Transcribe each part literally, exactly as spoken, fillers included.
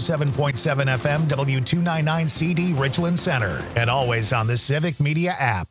seven point seven F M, W two ninety-nine C D, Richland Center, and always on the Civic Media app.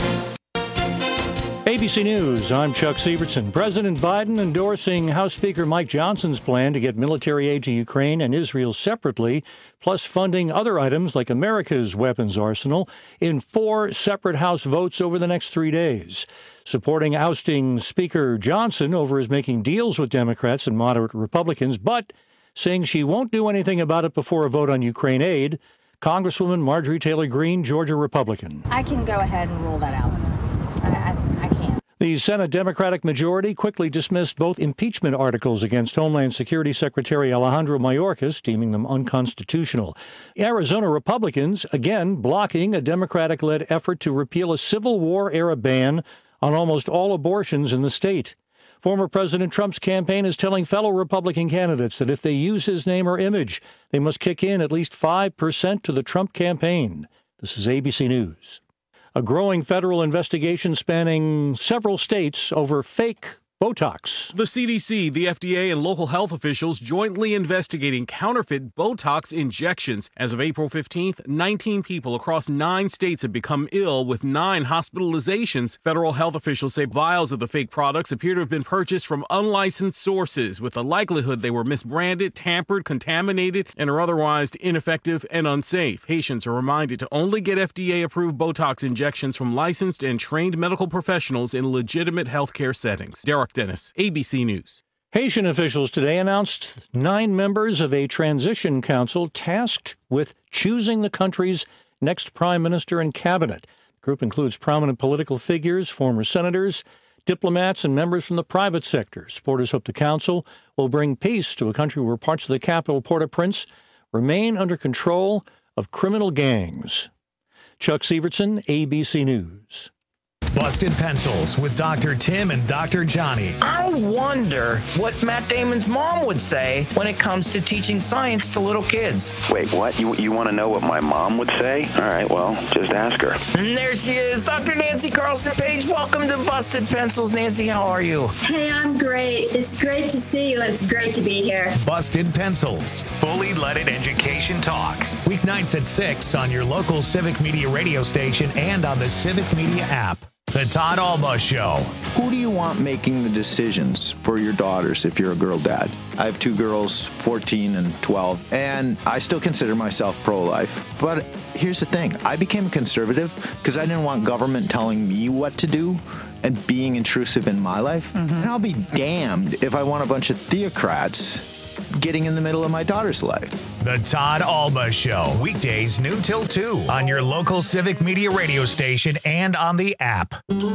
A B C News, I'm Chuck Sievertson. President Biden endorsing House Speaker Mike Johnson's plan to get military aid to Ukraine and Israel separately, plus funding other items like America's weapons arsenal in four separate House votes over the next three days. Supporting ousting Speaker Johnson over his making deals with Democrats and moderate Republicans, but saying she won't do anything about it before a vote on Ukraine aid, Congresswoman Marjorie Taylor Greene, Georgia Republican. I can go ahead and rule that out. I, I, I can't. The Senate Democratic majority quickly dismissed both impeachment articles against Homeland Security Secretary Alejandro Mayorkas, deeming them unconstitutional. Arizona Republicans, again, blocking a Democratic-led effort to repeal a Civil War-era ban on almost all abortions in the state. Former President Trump's campaign is telling fellow Republican candidates that if they use his name or image, they must kick in at least five percent to the Trump campaign. This is A B C News. A growing federal investigation spanning several states over fake Botox. The C D C, the F D A, and local health officials jointly investigating counterfeit Botox injections. As of April fifteenth, nineteen people across nine states have become ill, with nine hospitalizations. Federal health officials say vials of the fake products appear to have been purchased from unlicensed sources, with the likelihood they were misbranded, tampered, contaminated, and are otherwise ineffective and unsafe. Patients are reminded to only get F D A-approved Botox injections from licensed and trained medical professionals in legitimate healthcare settings. Derek Dennis, A B C News. Haitian officials today announced nine members of a transition council tasked with choosing the country's next prime minister and cabinet. The group includes prominent political figures, former senators, diplomats, and members from the private sector. Supporters hope the council will bring peace to a country where parts of the capital, Port-au-Prince, remain under control of criminal gangs. Chuck Sievertson, A B C News. Busted Pencils with Doctor Tim and Doctor Johnny. I wonder what Matt Damon's mom would say when it comes to teaching science to little kids. Wait, what? You you want to know what my mom would say? All right, well, just ask her. And there she is, Doctor Nancy Carlson Page. Welcome to Busted Pencils. Nancy, how are you? Hey, I'm great. It's great to see you, and it's great to be here. Busted Pencils, fully leaded education talk. Weeknights at six on your local Civic Media radio station and on the Civic Media app. The Todd Alba Show. Who do you want making the decisions for your daughters if you're a girl dad? I have two girls, fourteen and twelve, and I still consider myself pro-life. But here's the thing. I became a conservative because I didn't want government telling me what to do and being intrusive in my life. Mm-hmm. And I'll be damned if I want a bunch of theocrats getting in the middle of my daughter's life. The Todd Alba Show, weekdays noon till two on your local Civic Media radio station and on the app.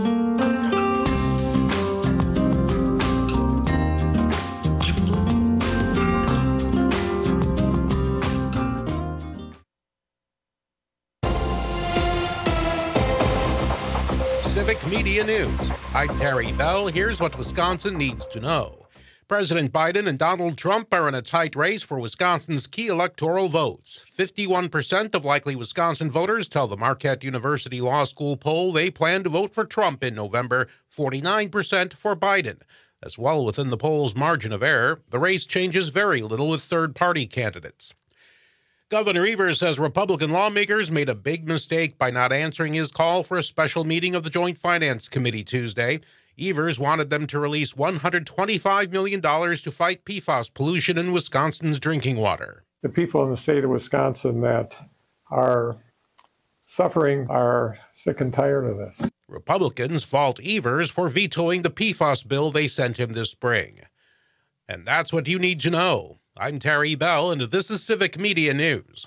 Civic Media News. I'm Terry Bell. Here's what Wisconsin needs to know. President Biden and Donald Trump are in a tight race for Wisconsin's key electoral votes. fifty-one percent of likely Wisconsin voters tell the Marquette University Law School poll they plan to vote for Trump in November, forty-nine percent for Biden. As well within the poll's margin of error, the race changes very little with third-party candidates. Governor Evers says Republican lawmakers made a big mistake by not answering his call for a special meeting of the Joint Finance Committee Tuesday. Evers wanted them to release one hundred twenty-five million dollars to fight P FAS pollution in Wisconsin's drinking water. The people in the state of Wisconsin that are suffering are sick and tired of this. Republicans fault Evers for vetoing the P FAS bill they sent him this spring. And that's what you need to know. I'm Terry Bell, and this is Civic Media News.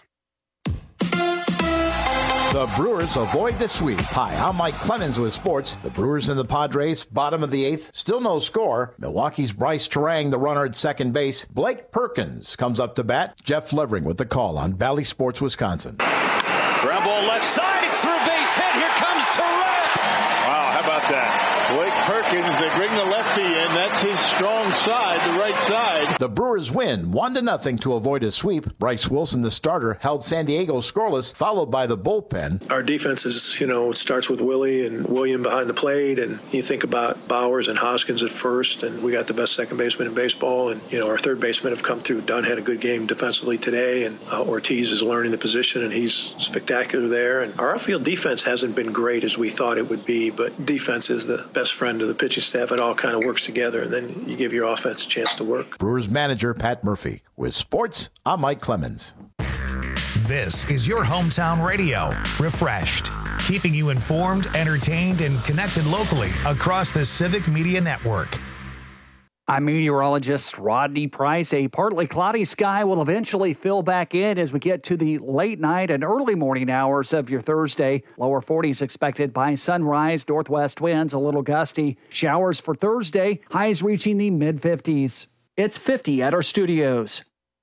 The Brewers avoid the sweep. Hi, I'm Mike Clemens with sports. The Brewers and the Padres, bottom of the eighth, still no score. Milwaukee's Bryce Terang, the runner at second base. Blake Perkins comes up to bat. Jeff Levering with the call on Valley Sports, Wisconsin. Ground ball left side, it's through base hit. Here comes Terang. Wow, how about that? Blake Perkins as they bring the lefty in. That's his strong side, the right side. The Brewers win one to nothing to avoid a sweep. Bryce Wilson, the starter, held San Diego scoreless, followed by the bullpen. Our defense is, you know, it starts with Willie and William behind the plate, and you think about Bowers and Hoskins at first, and we got the best second baseman in baseball, and, you know, our third basemen have come through. Dunn had a good game defensively today, and uh, Ortiz is learning the position, and he's spectacular there. And our outfield defense hasn't been great as we thought it would be, but defense is the best friend of the pitching staff. It all kind of works together, and then you give your offense a chance to work. Brewers manager Pat Murphy. With sports, I'm Mike Clemens. This is your hometown radio, Refreshed, keeping you informed, entertained, and connected locally across the Civic Media Network. I'm meteorologist Rodney Price. A partly cloudy sky will eventually fill back in as we get to the late night and early morning hours of your Thursday. Lower forties expected by sunrise. Northwest winds a little gusty. Showers for Thursday. Highs reaching the mid fifties. It's fifty at our studios.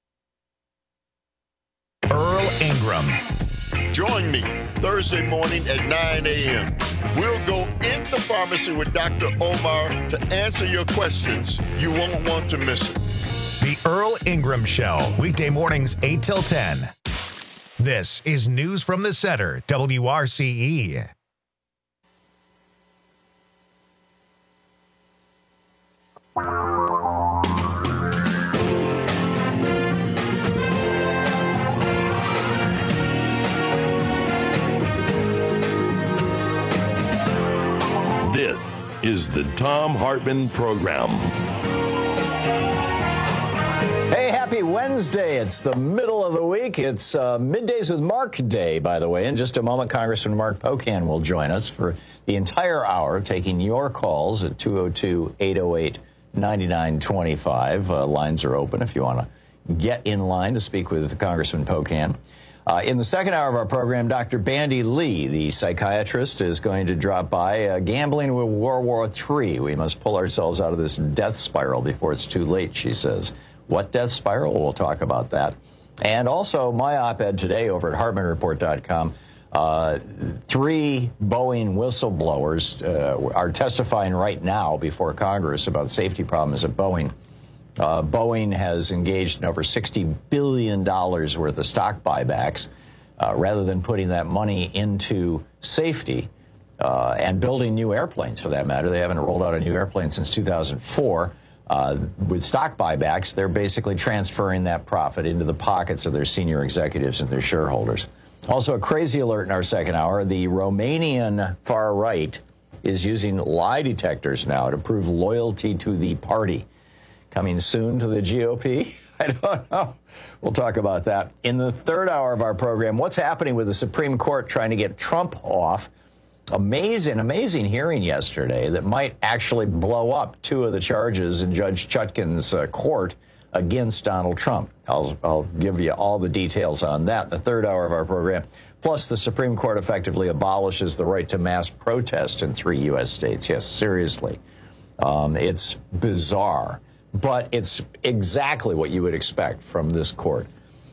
Earl Ingram. Join me Thursday morning at nine a.m. We'll go in the pharmacy with Doctor Omar to answer your questions. You won't want to miss it. The Earl Ingram Show, weekday mornings eight till ten. This is News from the Center, W R C E. This is the Thom Hartmann Program. Hey, happy Wednesday. It's the middle of the week. It's uh, Middays with Mark Day, by the way. In just a moment, Congressman Mark Pocan will join us for the entire hour, taking your calls at two oh two, eight oh eight, nine nine two five. Uh, lines are open if you want to get in line to speak with Congressman Pocan. Uh, in the second hour of our program, Doctor Bandy Lee, the psychiatrist, is going to drop by. Uh, gambling with World War Three. We must pull ourselves out of this death spiral before it's too late, she says. What death spiral? We'll talk about that. And also my op-ed today over at Hartman Report dot com. Uh, three Boeing whistleblowers uh, are testifying right now before Congress about safety problems at Boeing. Uh, Boeing has engaged in over sixty billion dollars worth of stock buybacks uh, rather than putting that money into safety uh, and building new airplanes, for that matter. They haven't rolled out a new airplane since two thousand four. Uh, with stock buybacks, they're basically transferring that profit into the pockets of their senior executives and their shareholders. Also, a crazy alert in our second hour. The Romanian far right is using lie detectors now to prove loyalty to the party. Coming soon to the G O P? I don't know. We'll talk about that. In the third hour of our program, what's happening with the Supreme Court trying to get Trump off? Amazing, amazing hearing yesterday that might actually blow up two of the charges in Judge Chutkan's uh, court against Donald Trump. I'll, I'll give you all the details on that in the third hour of our program. Plus, the Supreme Court effectively abolishes the right to mass protest in three U S states. Yes, seriously. Um, it's bizarre. But it's exactly what you would expect from this court.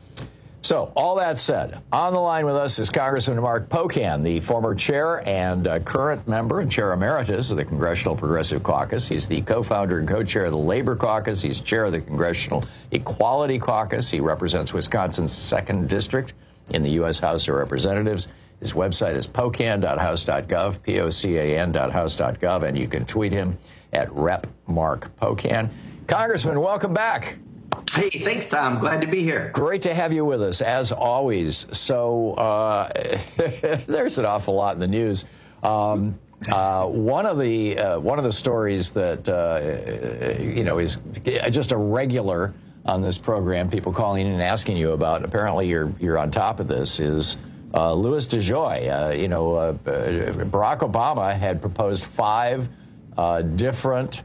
So, all that said, on the line with us is Congressman Mark Pocan, the former chair and uh, current member and chair emeritus of the Congressional Progressive Caucus. He's the co-founder and co-chair of the Labor Caucus. He's chair of the Congressional Equality Caucus. He represents Wisconsin's second District in the U S House of Representatives. His website is pocan dot house dot gov, P O C A N dot house dot gov, and you can tweet him at Rep Mark Pocan. Congressman, welcome back. Hey, thanks, Tom. Glad to be here. Great to have you with us, as always. So uh, there's an awful lot in the news. Um, uh, one of the uh, one of the stories that uh, you know is just a regular on this program, people calling in and asking you about. Apparently, you're you're on top of this. Is uh, Louis DeJoy? Uh, you know, uh, Barack Obama had proposed five uh, different.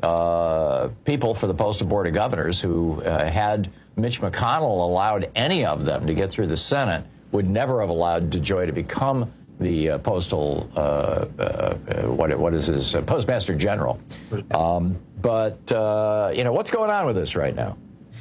Uh, people for the Postal Board of Governors who uh, had Mitch McConnell allowed any of them to get through the Senate would never have allowed DeJoy to become the uh, postal, uh, uh, what, what is his, uh, Postmaster General. Um, but, uh, you know, what's going on with this right now?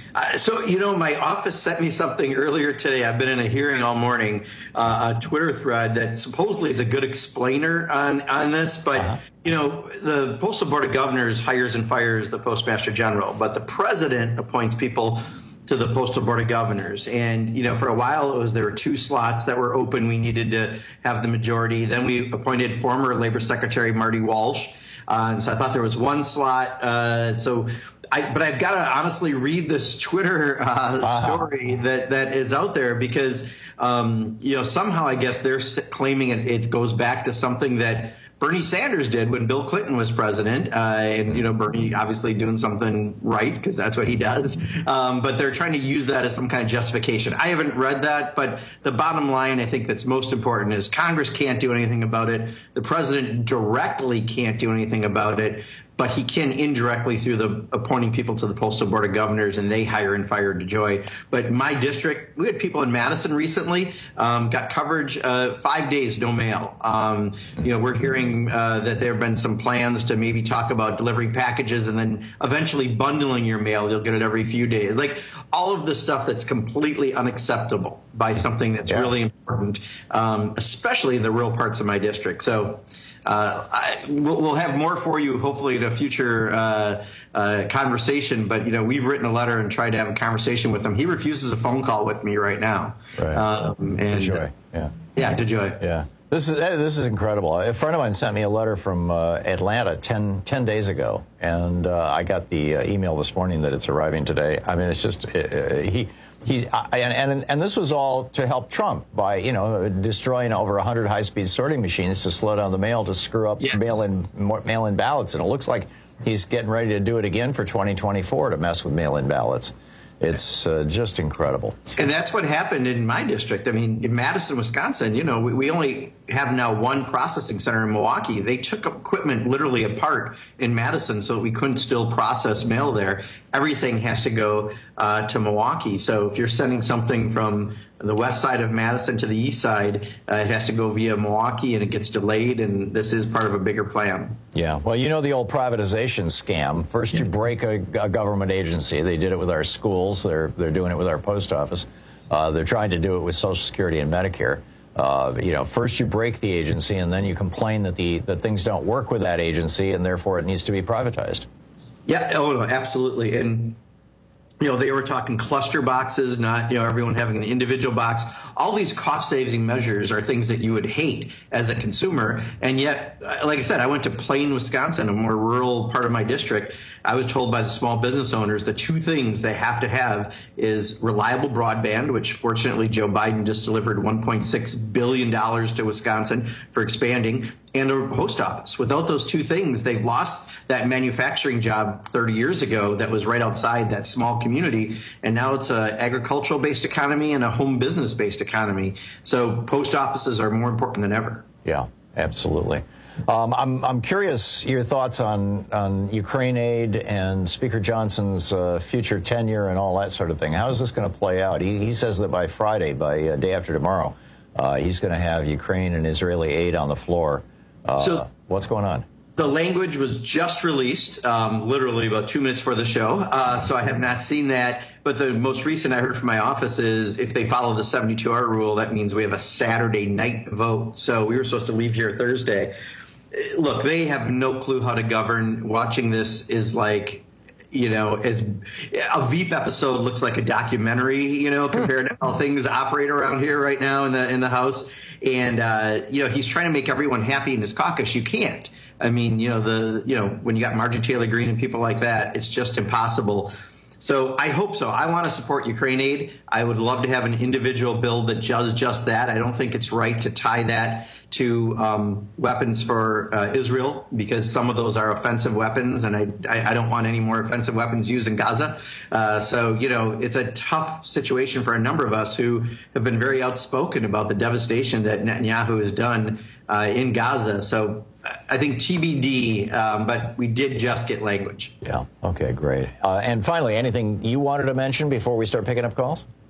Uh, so, you know, my office sent me something earlier today. I've been in a hearing all morning, uh, a Twitter thread that supposedly is a good explainer on, on this. But, uh-huh. you know, the Postal Board of Governors hires and fires the Postmaster General, but the president appoints people to the Postal Board of Governors. And, you know, for a while it was there were two slots that were open. We needed to have the majority. Then we appointed former Labor Secretary Marty Walsh. Uh, and so I thought there was one slot. Uh, so I, but I've got to honestly read this Twitter uh, uh-huh. story that, that is out there because, um, you know, somehow I guess they're claiming it, it goes back to something that Bernie Sanders did when Bill Clinton was president. Uh, and, you know, Bernie obviously doing something right because that's what he does. Um, but they're trying to use that as some kind of justification. I haven't read that, but the bottom line I think that's most important is Congress can't do anything about it. The president directly can't do anything about it. But he can indirectly through the appointing people to the Postal Board of Governors, and they hire and fire DeJoy. But my district, we had people in Madison recently, um, got coverage, uh, five days, no mail. Um, you know, we're hearing uh, that there have been some plans to maybe talk about delivering packages and then eventually bundling your mail. You'll get it every few days. Like all of the stuff that's completely unacceptable by something that's yeah. really important, um, especially in the rural parts of my district. So. Uh, I, we'll, we'll have more for you, hopefully, in a future uh, uh, conversation. But, you know, we've written a letter and tried to have a conversation with him. He refuses a phone call with me right now. Right. Um, and, DeJoy, yeah. Yeah, DeJoy. Yeah. This is this is incredible. A friend of mine sent me a letter from uh, Atlanta ten, ten days ago, and uh, I got the uh, email this morning that it's arriving today. I mean, it's just uh, he. He's, and, and and this was all to help Trump by, you know, destroying over one hundred high-speed sorting machines to slow down the mail, to screw up yes. mail-in mail-in ballots. And it looks like he's getting ready to do it again for twenty twenty-four to mess with mail-in ballots. It's uh, just incredible. And that's what happened in my district. I mean, in Madison, Wisconsin, you know, we, we only have now one processing center in Milwaukee. They took equipment literally apart in Madison so that we couldn't still process mail there. Everything has to go uh, to Milwaukee. So if you're sending something from the west side of Madison to the east side, uh, it has to go via Milwaukee, and it gets delayed, and this is part of a bigger plan. Yeah, well, you know the old privatization scam. First you break a, a government agency. They did it with our schools. They're, they're doing it with our post office. Uh, they're trying to do it with Social Security and Medicare. Uh, you know, first you break the agency, and then you complain that the that things don't work with that agency, and therefore it needs to be privatized. Yeah, oh, no, absolutely. And you know, they were talking cluster boxes, not, you know, everyone having an individual box. All these cost-saving measures are things that you would hate as a consumer. And yet, like I said, I went to Plain, Wisconsin, a more rural part of my district. I was told by the small business owners the two things they have to have is reliable broadband, which fortunately Joe Biden just delivered one point six billion dollars to Wisconsin for expanding, and a post office. Without those two things, they've lost that manufacturing job thirty years ago that was right outside that small community, and now it's an agricultural-based economy and a home business-based economy. So post offices are more important than ever. Yeah, absolutely. Um, I'm I'm curious your thoughts on on Ukraine aid and Speaker Johnson's uh, future tenure and all that sort of thing. How is this going to play out? He, he says that by Friday, by uh, day after tomorrow, uh, he's going to have Ukraine and Israeli aid on the floor. Uh, so what's going on? The language was just released, um, literally about two minutes for the show. Uh, so I have not seen that. But the most recent I heard from my office is if they follow the seventy-two hour rule, that means we have a Saturday night vote. So we were supposed to leave here Thursday. Look, they have no clue how to govern. Watching this is like, you know, as a Veep episode looks like a documentary, you know, compared to how things operate around here right now in the in the House. And, uh, you know, he's trying to make everyone happy in his caucus. You can't. I mean, you know, the you know, when you got Marjorie Taylor Greene and people like that, it's just impossible. So I hope so. I want to support Ukraine aid. I would love to have an individual bill that does just that. I don't think it's right to tie that to um, weapons for uh, Israel, because some of those are offensive weapons, and I, I, I don't want any more offensive weapons used in Gaza. Uh, so, you know, it's a tough situation for a number of us who have been very outspoken about the devastation that Netanyahu has done uh, in Gaza. So I think T B D, um, but we did just get language. Yeah. Okay, great. Uh, and finally, anything you wanted to mention before we start picking up calls?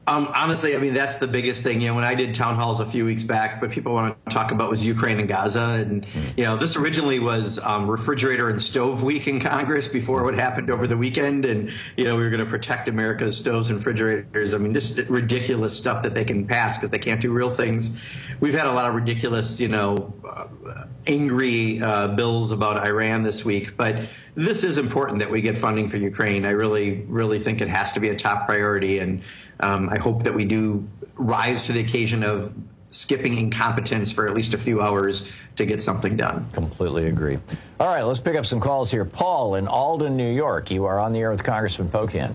Um, honestly, I mean, that's the biggest thing. You know, when I did town halls a few weeks back, what people want to talk about was Ukraine and Gaza. And, you know, this originally was um, refrigerator and stove week in Congress before what happened over the weekend. And, you know, we were going to protect America's stoves and refrigerators. I mean, just ridiculous stuff that they can pass because they can't do real things. We've had a lot of ridiculous, you know, uh, angry uh, bills about Iran this week. But this is important that we get funding for Ukraine. I really, really think it has to be a top priority. And um, I hope that we do rise to the occasion of skipping incompetence for at least a few hours to get something done. Completely agree. All right, let's pick up some calls here. Paul in Alden, New York. You are on the air with Congressman Pocan.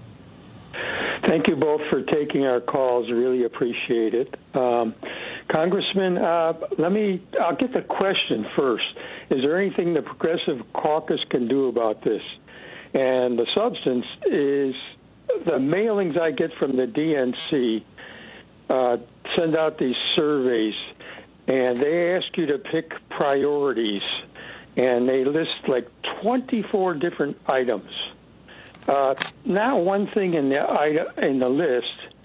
Thank you both for taking our calls. Really appreciate it. Um, Congressman, uh, let me, I'll get the question first. Is there anything the Progressive Caucus can do about this? And the substance is the mailings I get from the D N C uh, send out these surveys, and they ask you to pick priorities, and they list like twenty-four different items. Uh, now, one thing in the in the list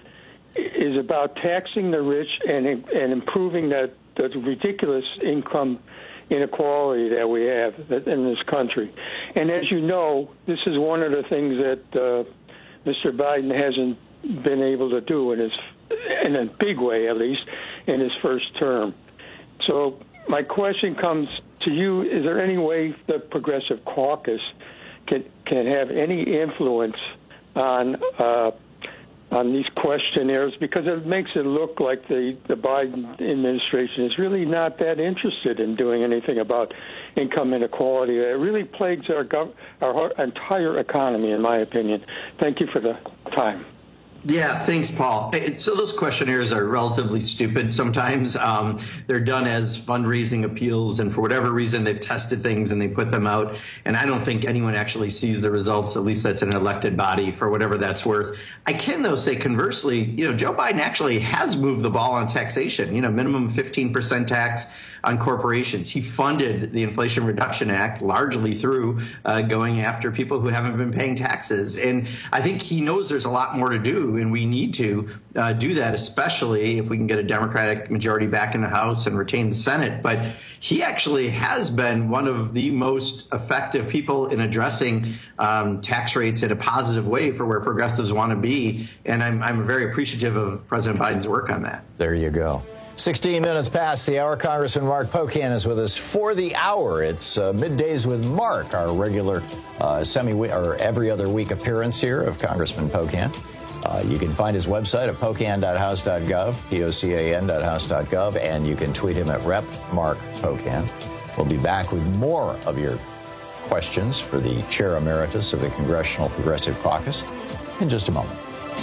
is about taxing the rich and and improving that the ridiculous income inequality that we have in this country. And as you know, this is one of the things that uh, Mister Biden hasn't been able to do in his, in a big way at least, in his first term. So my question comes to you: is there any way the Progressive Caucus can can have any influence on uh, on these questionnaires, because it makes it look like the, the Biden administration is really not that interested in doing anything about income inequality. It really plagues our, gov- our entire economy, in my opinion. Thank you for the time. Yeah, thanks, Paul. So those questionnaires are relatively stupid sometimes. Um, they're done as fundraising appeals, and for whatever reason, they've tested things and they put them out. And I don't think anyone actually sees the results. At least that's an elected body, for whatever that's worth. I can, though, say conversely, you know, Joe Biden actually has moved the ball on taxation. You know, minimum fifteen percent tax on corporations. He funded the Inflation Reduction Act largely through uh, going after people who haven't been paying taxes. And I think he knows there's a lot more to do, and we need to uh, do that, especially if we can get a Democratic majority back in the House and retain the Senate. But he actually has been one of the most effective people in addressing um, tax rates in a positive way for where progressives want to be. And I'm, I'm very appreciative of President Biden's work on that. There you go. sixteen minutes past the hour. Congressman Mark Pocan is with us for the hour. It's uh, Middays with Mark, our regular uh, semi or every other week appearance here of Congressman Pocan. Uh, you can find his website at pocan dot house dot gov, P O C A N dot house dot gov, and you can tweet him at Rep Mark Pocan. We'll be back with more of your questions for the Chair Emeritus of the Congressional Progressive Caucus in just a moment.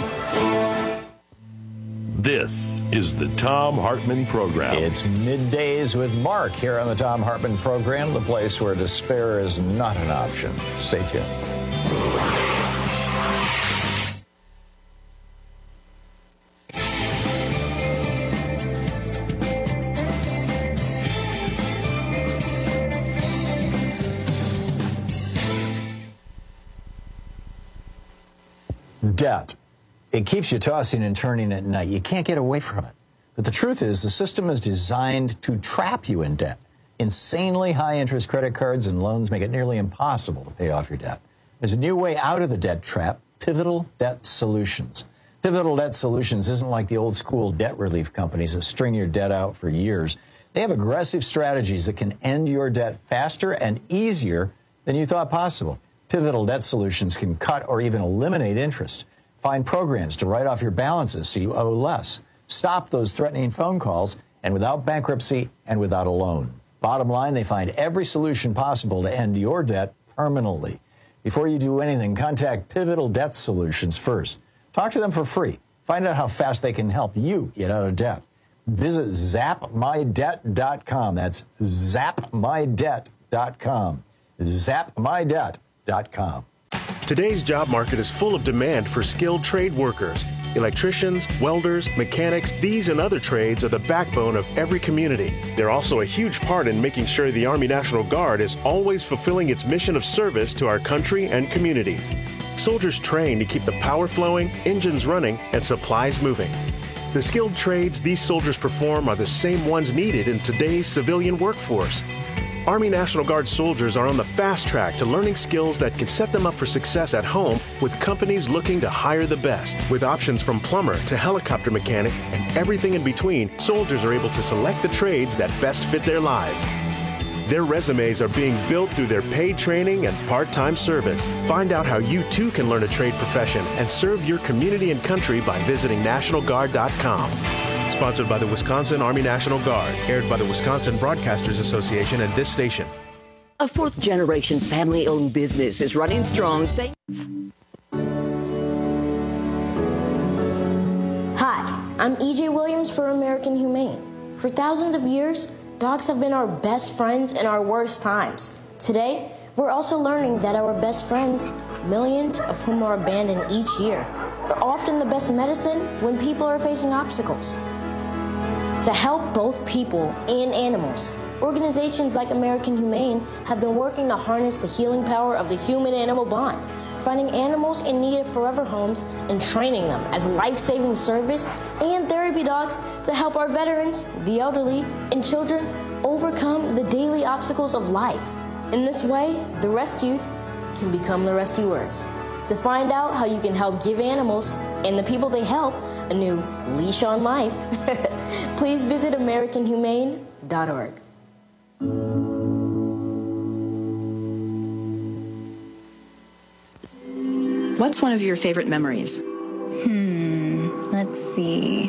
This is the Thom Hartmann Program. It's Middays with Mark here on the Thom Hartmann Program, the place where despair is not an option. Stay tuned. Debt. It keeps you tossing and turning at night. You can't get away from it. But the truth is, the system is designed to trap you in debt. Insanely high interest credit cards and loans make it nearly impossible to pay off your debt. There's a new way out of the debt trap: Pivotal Debt Solutions. Pivotal Debt Solutions isn't like the old school debt relief companies that string your debt out for years. They have aggressive strategies that can end your debt faster and easier than you thought possible. Pivotal Debt Solutions can cut or even eliminate interest. Find programs to write off your balances so you owe less. Stop those threatening phone calls, and without bankruptcy and without a loan. Bottom line, they find every solution possible to end your debt permanently. Before you do anything, contact Pivotal Debt Solutions first. Talk to them for free. Find out how fast they can help you get out of debt. Visit zap my debt dot com. That's zap my debt dot com. zap my debt dot com. Today's job market is full of demand for skilled trade workers. Electricians, welders, mechanics, these and other trades are the backbone of every community. They're also a huge part in making sure the Army National Guard is always fulfilling its mission of service to our country and communities. soldiers train to keep the power flowing, engines running, and supplies moving. The skilled trades these soldiers perform are the same ones needed in today's civilian workforce. Army National Guard soldiers are on the fast track to learning skills that can set them up for success at home with companies looking to hire the best. With options from plumber to helicopter mechanic and everything in between, soldiers are able to select the trades that best fit their lives. Their resumes are being built through their paid training and part-time service. Find out how you too can learn a trade profession and serve your community and country by visiting national guard dot com. Sponsored by the Wisconsin Army National Guard, aired by the Wisconsin Broadcasters Association and this station. A fourth-generation family-owned business is running strong. Thank- Hi, I'm E J Williams for American Humane. For thousands of years, dogs have been our best friends in our worst times. Today, we're also learning that our best friends, millions of whom are abandoned each year, are often the best medicine when people are facing obstacles. To help both people and animals, organizations like American Humane have been working to harness the healing power of the human-animal bond, finding animals in need of forever homes and training them as life-saving service and therapy dogs to help our veterans, the elderly, and children overcome the daily obstacles of life. In this way, the rescued can become the rescuers. To find out how you can help give animals and the people they help a new leash on life, please visit american humane dot org. What's one of your favorite memories? Hmm, let's see.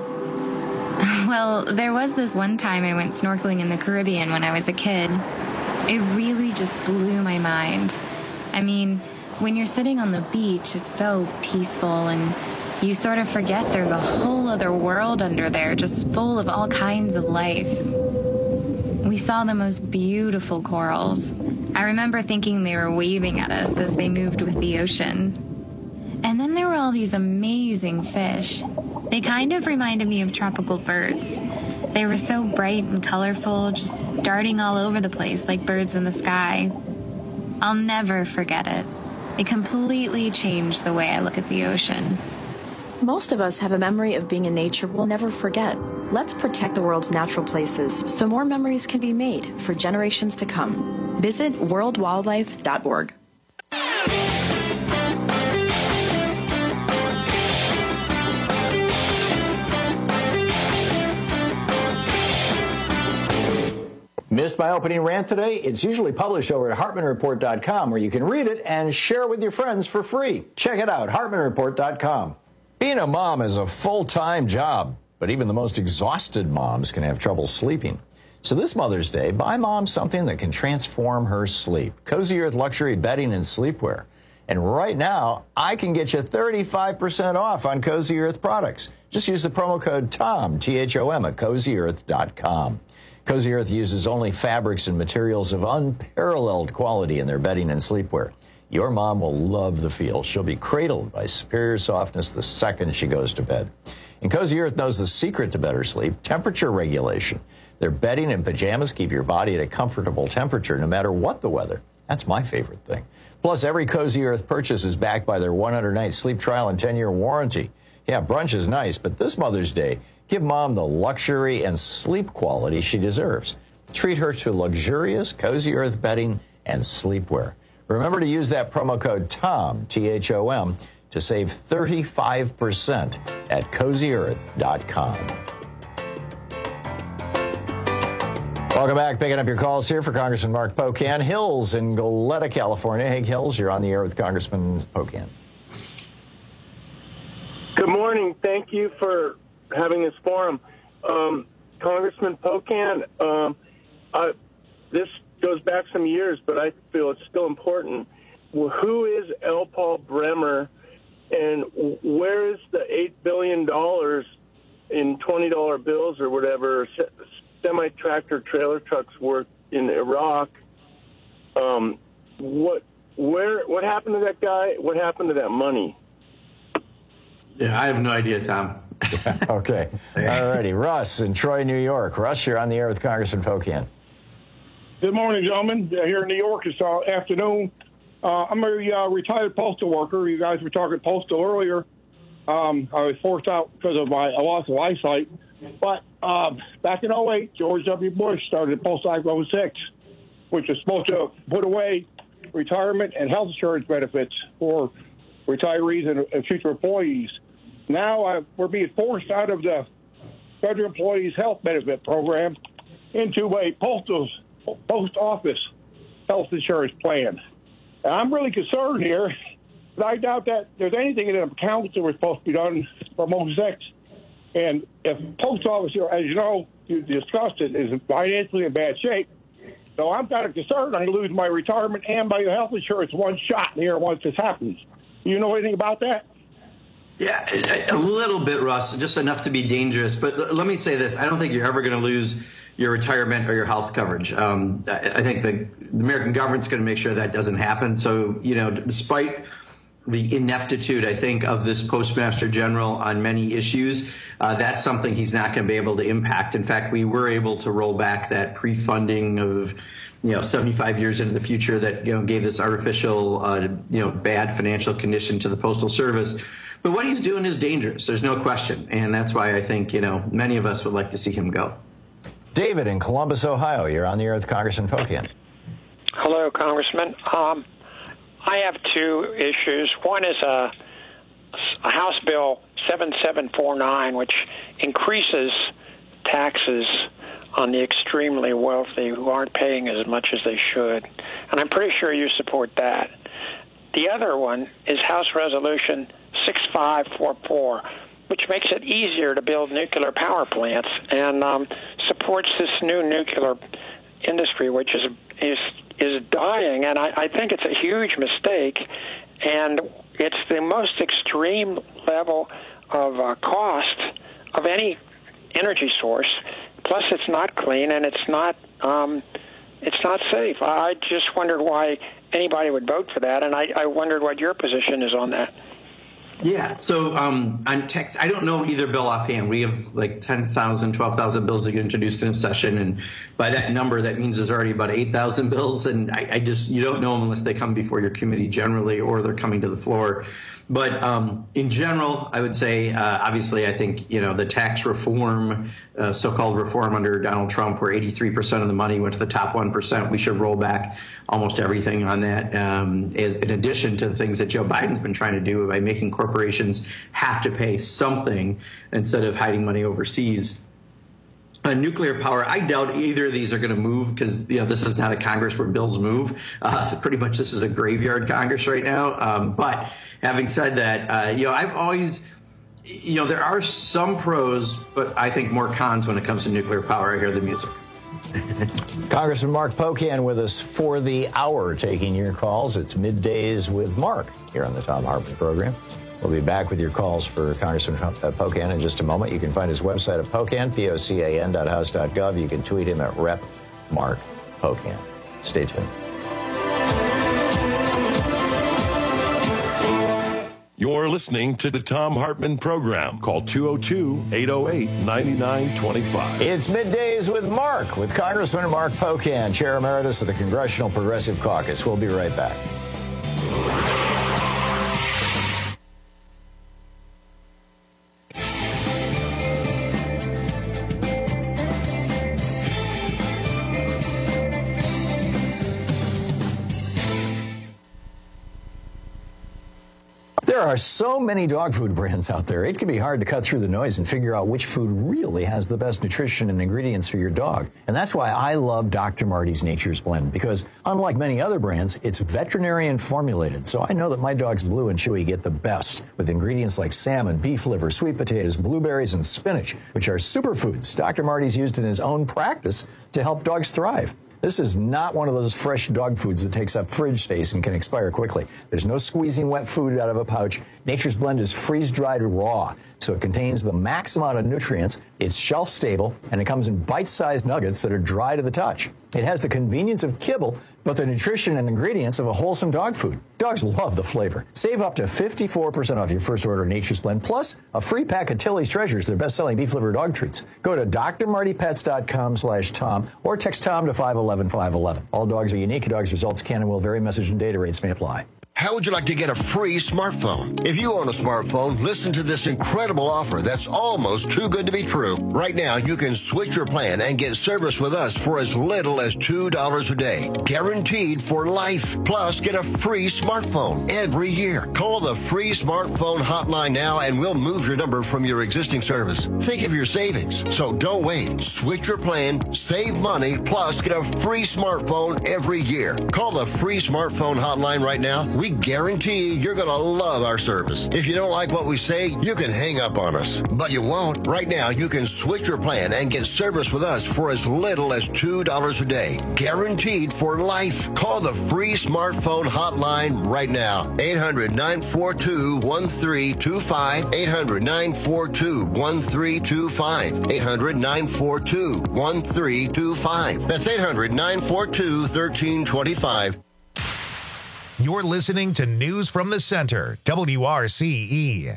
Well, there was this one time I went snorkeling in the Caribbean when I was a kid. It really just blew my mind. I mean, when you're sitting on the beach, it's so peaceful and you sort of forget there's a whole other world under there just full of all kinds of life. We saw the most beautiful corals. I remember thinking they were waving at us as they moved with the ocean. And then there were all these amazing fish. They kind of reminded me of tropical birds. They were so bright and colorful, just darting all over the place like birds in the sky. I'll never forget it. It completely changed the way I look at the ocean. Most of us have a memory of being in nature we'll never forget. Let's protect the world's natural places so more memories can be made for generations to come. Visit world wildlife dot org. Missed my opening rant today? It's usually published over at hartman report dot com where you can read it and share it with your friends for free. Check it out, hartman report dot com. Being a mom is a full-time job, but even the most exhausted moms can have trouble sleeping. So this Mother's Day, buy mom something that can transform her sleep. Cozy Earth luxury bedding and sleepwear. And right now, I can get you thirty-five percent off on Cozy Earth products. Just use the promo code TOM, T H O M, at cozy earth dot com. Cozy Earth uses only fabrics and materials of unparalleled quality in their bedding and sleepwear. Your mom will love the feel. She'll be cradled by superior softness the second she goes to bed. And Cozy Earth knows the secret to better sleep, temperature regulation. Their bedding and pajamas keep your body at a comfortable temperature no matter what the weather. That's my favorite thing. Plus, every Cozy Earth purchase is backed by their one hundred night sleep trial and ten year warranty. Yeah, brunch is nice, but this Mother's Day, give mom the luxury and sleep quality she deserves. Treat her to luxurious Cozy Earth bedding and sleepwear. Remember to use that promo code TOM, T H O M, to save thirty-five percent at cozy earth dot com. Welcome back. Picking up your calls here for Congressman Mark Pocan. Hills in Goleta, California. Hey, Hills, you're on the air with Congressman Pocan. Good morning. Thank you for having this forum. Um, Congressman Pocan, um, I, this goes back some years, but I feel it's still important. Well, who is L. Paul Bremer, and where is the eight billion dollars in twenty dollar bills or whatever semi-tractor trailer trucks worth in Iraq? Um, what, where, what happened to that guy? What happened to that money? Yeah, I have no idea, Tom. Okay. All righty. Russ in Troy, New York. Russ, you're on the air with Congressman Pocan. Good morning, gentlemen. Here in New York, it's uh, afternoon. Uh, I'm a uh, retired postal worker. You guys were talking postal earlier. Um, I was forced out because of my loss of eyesight. But uh, back in oh eight, George W. Bush started Postal Act oh six, which was supposed to put away retirement and health insurance benefits for retirees and, and future employees. Now uh, we're being forced out of the Federal Employees Health Benefit Program into a postal post office health insurance plan. And I'm really concerned here, but I doubt that there's anything in the accounts that was supposed to be done from oh six. And if post office, as you know, you discussed it, is financially in bad shape. So I'm kind of concerned I'm going to lose my retirement and my health insurance one shot here once this happens. You know anything about that? Yeah, a little bit, Russ, just enough to be dangerous. But let me say this. I don't think you're ever going to lose your retirement or your health coverage. Um, I think the, the American government's going to make sure that doesn't happen. So, you know, despite the ineptitude, I think, of this Postmaster General on many issues, uh, that's something he's not going to be able to impact. In fact, we were able to roll back that pre-funding of, you know, seventy-five years into the future that, you know, gave this artificial, uh, you know, bad financial condition to the Postal Service. But what he's doing is dangerous. There's no question. And that's why I think, you know, many of us would like to see him go. David in Columbus, Ohio. You're on the air with Congressman Pocan. Hello, Congressman. Um, I have two issues. One is a, a House Bill seven seven four nine, which increases taxes on the extremely wealthy who aren't paying as much as they should. And I'm pretty sure you support that. The other one is House Resolution six five four four, which makes it easier to build nuclear power plants and um, supports this new nuclear industry, which is is is dying. And I, I think it's a huge mistake, and it's the most extreme level of uh, cost of any energy source. Plus, it's not clean and it's not um, it's not safe. I just wondered why anybody would vote for that, and I, I wondered what your position is on that. Yeah, so um, on text, I don't know either bill offhand. We have like ten thousand, twelve thousand bills that get introduced in a session, and by that number, that means there's already about eight thousand bills, and I, I just, you don't know them unless they come before your committee generally, or they're coming to the floor. But um, in general, I would say, uh, obviously, I think, you know, the tax reform, uh, so-called reform under Donald Trump, where eighty-three percent of the money went to the top one percent, we should roll back almost everything on that, um, as, in addition to the things that Joe Biden's been trying to do by making corporations have to pay something instead of hiding money overseas. Uh, nuclear power, I doubt either of these are going to move because, you know, this is not a Congress where bills move. Uh, so pretty much this is a graveyard Congress right now. Um, but having said that, uh, you know, I've always, you know, there are some pros, but I think more cons when it comes to nuclear power. I hear the music. Congressman Mark Pocan with us for the hour, taking your calls. It's Middays with Mark here on the Thom Hartmann program. We'll be back with your calls for Congressman Pocan in just a moment. You can find his website at Pocan, P O C A N dot house dot gov. You can tweet him at Rep Mark Pocan. Stay tuned. You're listening to the Thom Hartmann program. Call two oh two, eight oh eight, nine nine two five. It's Middays with Mark, with Congressman Mark Pocan, Chair Emeritus of the Congressional Progressive Caucus. We'll be right back. There are so many dog food brands out there, it can be hard to cut through the noise and figure out which food really has the best nutrition and ingredients for your dog. And that's why I love Doctor Marty's Nature's Blend, because unlike many other brands, it's veterinarian formulated. So I know that my dogs Blue and Chewy get the best with ingredients like salmon, beef liver, sweet potatoes, blueberries, and spinach, which are superfoods Doctor Marty's used in his own practice to help dogs thrive. This is not one of those fresh dog foods that takes up fridge space and can expire quickly. There's no squeezing wet food out of a pouch. Nature's Blend is freeze-dried raw, so so it contains the max amount of nutrients. It's shelf-stable, and it comes in bite-sized nuggets that are dry to the touch. It has the convenience of kibble, but the nutrition and ingredients of a wholesome dog food. Dogs love the flavor. Save up to fifty-four percent off your first order of Nature's Blend, plus a free pack of Tilly's Treasures, their best-selling beef-liver dog treats. Go to d r marty pets dot com slash Tom or text Tom to five one one five one one. All dogs are unique. Dogs' results can and will vary. Message and data rates may apply. How would you like to get a free smartphone? If you own a smartphone, listen to this incredible offer that's almost too good to be true. Right now, you can switch your plan and get service with us for as little as two dollars a day. Guaranteed for life. Plus, get a free smartphone every year. Call the free smartphone hotline now and we'll move your number from your existing service. Think of your savings. So don't wait. Switch your plan, save money, plus get a free smartphone every year. Call the free smartphone hotline right now. We guarantee you're going to love our service. If you don't like what we say, you can hang up on us. But you won't. Right now, you can switch your plan and get service with us for as little as two dollars a day. Guaranteed for life. Call the free smartphone hotline right now. eight hundred, nine four two, one three two five. eight hundred, nine four two, one three two five. eight hundred, nine four two, one three two five. That's eight hundred, nine four two, one three two five. You're listening to News from the Center, W R C E.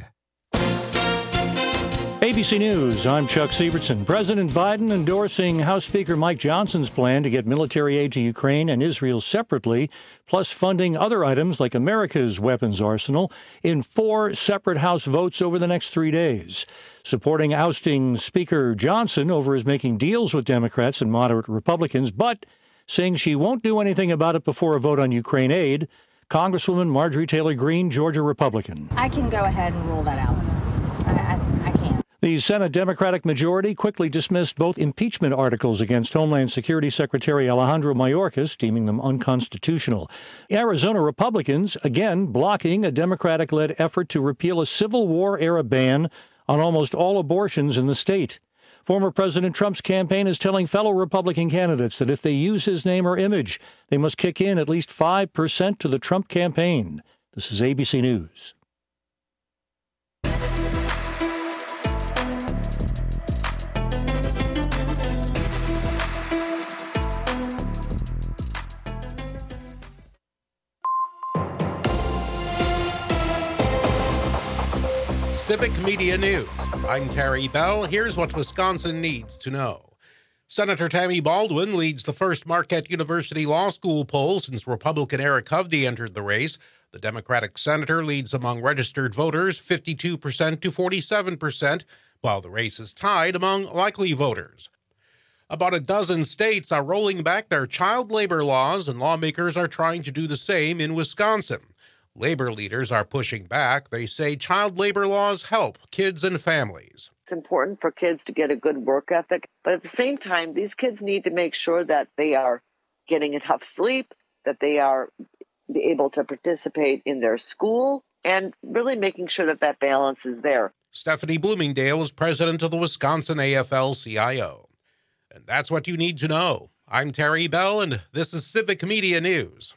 A B C News, I'm Chuck Sievertson. President Biden endorsing House Speaker Mike Johnson's plan to get military aid to Ukraine and Israel separately, plus funding other items like America's weapons arsenal in four separate House votes over the next three days. Supporting ousting Speaker Johnson over his making deals with Democrats and moderate Republicans, but saying she won't do anything about it before a vote on Ukraine aid, Congresswoman Marjorie Taylor Greene, Georgia Republican. I can go ahead and rule that out. I, I, I can't. The Senate Democratic majority quickly dismissed both impeachment articles against Homeland Security Secretary Alejandro Mayorkas, deeming them unconstitutional. Arizona Republicans, again, blocking a Democratic-led effort to repeal a Civil War-era ban on almost all abortions in the state. Former President Trump's campaign is telling fellow Republican candidates that if they use his name or image, they must kick in at least five percent to the Trump campaign. This is A B C News. Civic Media News. I'm Terry Bell. Here's what Wisconsin needs to know. Senator Tammy Baldwin leads the first Marquette University Law School poll since Republican Eric Hovde entered the race. The Democratic senator leads among registered voters fifty-two percent to forty-seven percent, while the race is tied among likely voters. About a dozen states are rolling back their child labor laws, and lawmakers are trying to do the same in Wisconsin. Labor leaders are pushing back. They say child labor laws help kids and families. It's important for kids to get a good work ethic, but at the same time, these kids need to make sure that they are getting enough sleep, that they are able to participate in their school, and really making sure that that balance is there. Stephanie Bloomingdale is president of the Wisconsin A F L C I O. And that's what you need to know. I'm Terry Bell, and this is Civic Media News.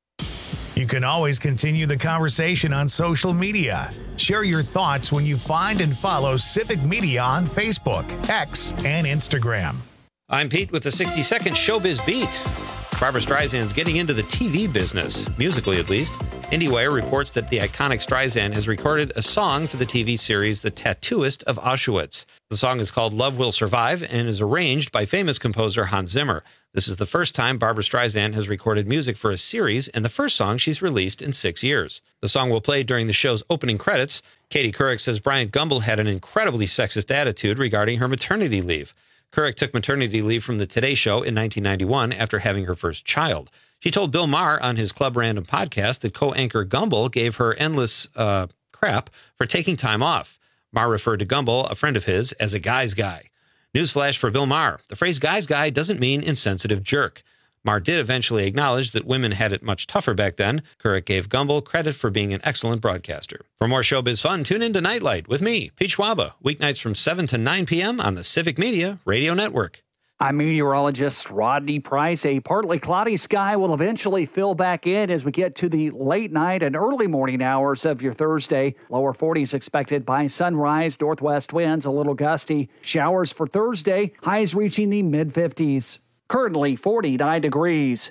You can always continue the conversation on social media. Share your thoughts when you find and follow Civic Media on Facebook, X, and Instagram. I'm Pete with the sixty second Showbiz Beat. Barbra Streisand's getting into the T V business, musically at least. IndieWire reports that the iconic Streisand has recorded a song for the T V series The Tattooist of Auschwitz. The song is called Love Will Survive and is arranged by famous composer Hans Zimmer. This is the first time Barbra Streisand has recorded music for a series and the first song she's released in six years. The song will play during the show's opening credits. Katie Couric says Bryant Gumbel had an incredibly sexist attitude regarding her maternity leave. Couric took maternity leave from the Today Show in nineteen ninety-one after having her first child. She told Bill Maher on his Club Random podcast that co-anchor Gumbel gave her endless uh, crap for taking time off. Maher referred to Gumbel, a friend of his, as a guy's guy. Newsflash for Bill Maher. The phrase guy's guy doesn't mean insensitive jerk. Maher did eventually acknowledge that women had it much tougher back then. Couric gave Gumbel credit for being an excellent broadcaster. For more showbiz fun, tune in to Nightlight with me, Pete Schwaba, weeknights from seven to nine p.m. on the Civic Media Radio Network. I'm meteorologist Rodney Price. A partly cloudy sky will eventually fill back in as we get to the late night and early morning hours of your Thursday. Lower forties expected by sunrise. Northwest winds a little gusty. Showers for Thursday. Highs reaching the mid fifties. Currently forty-nine degrees.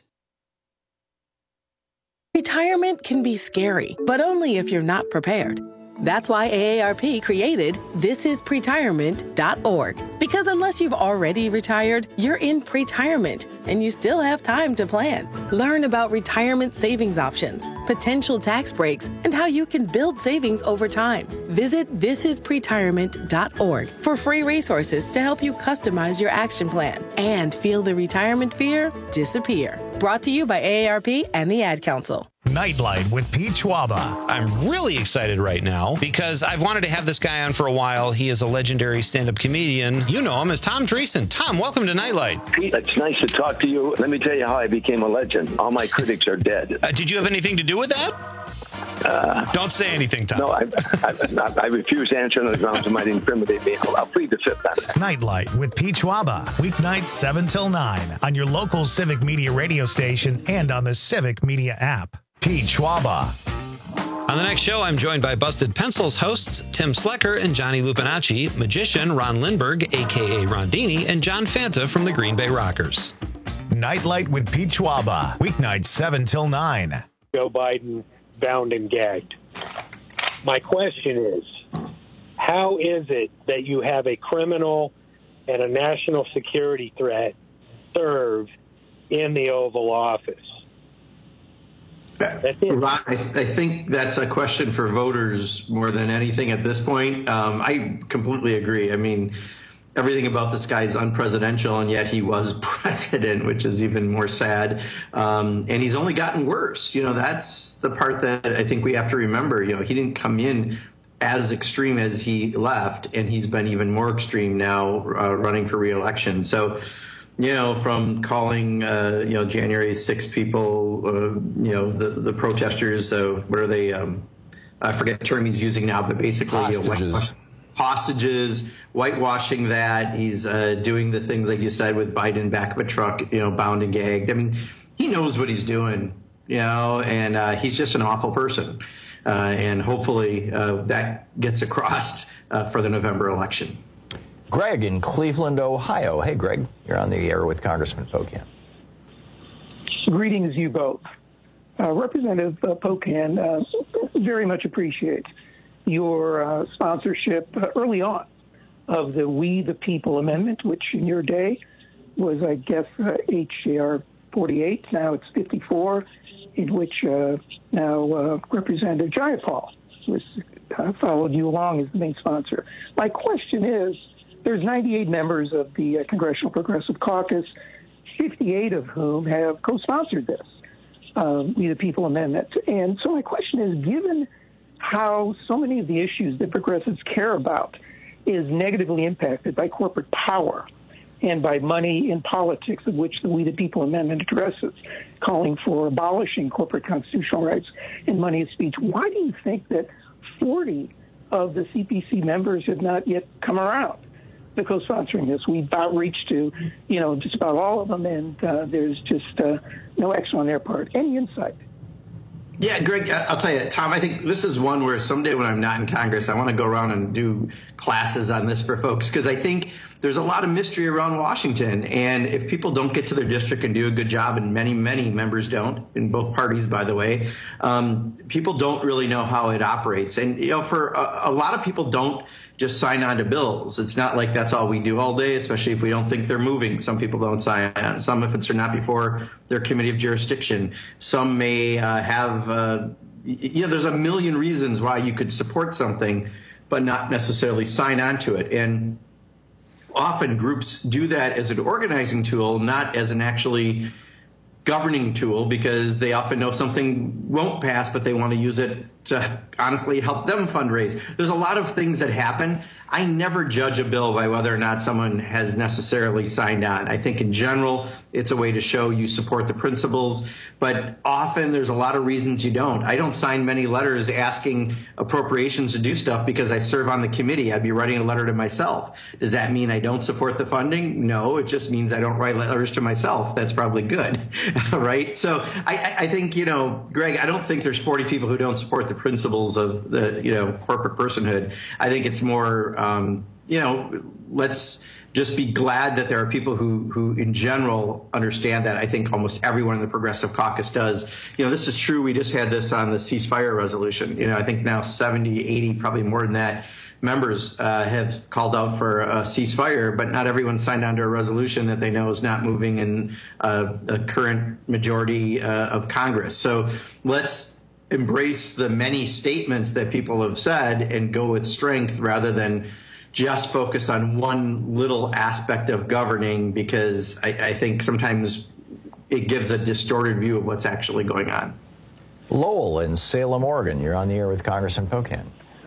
Retirement can be scary, but only if you're not prepared. That's why A A R P created this is pretirement dot org. Because unless you've already retired, you're in pretirement, and you still have time to plan. Learn about retirement savings options, potential tax breaks, and how you can build savings over time. Visit this is pretirement dot org for free resources to help you customize your action plan and feel the retirement fear disappear. Brought to you by A A R P and the Ad Council. Nightlight with Pete Schwaba. I'm really excited right now because I've wanted to have this guy on for a while. He is a legendary stand-up comedian. You know him as Tom Dreesen. Tom, welcome to Nightlight. Pete, it's nice to talk to you. Let me tell you how I became a legend. All my critics are dead. Uh, did you have anything to do with that? Uh, Don't say anything, Tom. No, I, I, I refuse to answer on the grounds it might incriminate me. I'll, I'll plead the fifth then. Nightlight with Pete Schwaba. Weeknights seven till nine on your local Civic Media radio station and on the Civic Media app. Pete Schwaba. On the next show, I'm joined by Busted Pencils hosts Tim Slecker and Johnny Lupinacci, magician Ron Lindberg, a k a. Rondini, and John Fanta from the Green Bay Rockers. Nightlight with Pete Schwaba. Weeknights seven till nine. Joe Biden bound and gagged. My question is, how is it that you have a criminal and a national security threat serve in the Oval Office? Ron, I, th- I think that's a question for voters more than anything at this point. Um, I completely agree. I mean, everything about this guy is unpresidential, and yet he was president, which is even more sad. Um, and he's only gotten worse. You know, that's the part that I think we have to remember. You know, he didn't come in as extreme as he left, and he's been even more extreme now uh, running for re-election. So, you know, from calling, uh, you know, January sixth people, uh, you know, the, the protesters, uh, what are they, um, I forget the term he's using now, but basically, hostages. You know, whitewash, hostages, whitewashing that. He's uh, doing the things, like you said, with Biden back of a truck, you know, bound and gagged. I mean, he knows what he's doing, you know, and uh, he's just an awful person. Uh, and hopefully uh, that gets across uh, for the November election. Greg in Cleveland, Ohio. Hey, Greg, you're on the air with Congressman Pocan. Greetings, you both. Uh, Representative uh, Pocan uh, very much appreciates your uh, sponsorship uh, early on of the We the People Amendment, which in your day was, I guess, uh, H J R forty-eight. Now it's fifty-four, in which uh, now uh, Representative Jayapal was uh, followed you along as the main sponsor. My question is, there's ninety-eight members of the uh, Congressional Progressive Caucus, fifty-eight of whom have co-sponsored this, uh, We the People Amendment. And so my question is, given how so many of the issues that progressives care about is negatively impacted by corporate power and by money in politics, of which the We the People Amendment addresses, calling for abolishing corporate constitutional rights and money of speech, why do you think that forty of the C P C members have not yet come around to co-sponsoring this? We've outreached to, you know, just about all of them, and uh, there's just uh, no action on their part. Any insight? Yeah, Greg, I'll tell you, Tom, I think this is one where someday when I'm not in Congress, I want to go around and do classes on this for folks, because I think there's a lot of mystery around Washington. And if people don't get to their district and do a good job, and many, many members don't, in both parties, by the way, um, people don't really know how it operates. And, you know, for a, a lot of people don't just sign on to bills. It's not like that's all we do all day, especially if we don't think they're moving. Some people don't sign on. Some, if it's not before their committee of jurisdiction. Some may uh, have, uh, you know, there's a million reasons why you could support something, but not necessarily sign on to it. And often groups do that as an organizing tool, not as an actually governing tool, because they often know something won't pass, but they want to use it to honestly help them fundraise. There's a lot of things that happen. I never judge a bill by whether or not someone has necessarily signed on. I think in general, it's a way to show you support the principles, but often there's a lot of reasons you don't. I don't sign many letters asking appropriations to do stuff because I serve on the committee. I'd be writing a letter to myself. Does that mean I don't support the funding? No, it just means I don't write letters to myself. That's probably good, right? So I, I think, you know, Greg, I don't think there's forty people who don't support the principles of the, you know, corporate personhood. I think it's more, um, you know, let's just be glad that there are people who, who in general understand that. I think almost everyone in the Progressive Caucus does. You know, this is true. We just had this on the ceasefire resolution. You know, I think now seventy, eighty, probably more than that, members uh, have called out for a ceasefire, but not everyone signed on to a resolution that they know is not moving in uh, a current majority uh, of Congress. So let's embrace the many statements that people have said and go with strength rather than just focus on one little aspect of governing, because I, I think sometimes it gives a distorted view of what's actually going on. Lowell in Salem, Oregon. You're on the air with Congressman Pocan.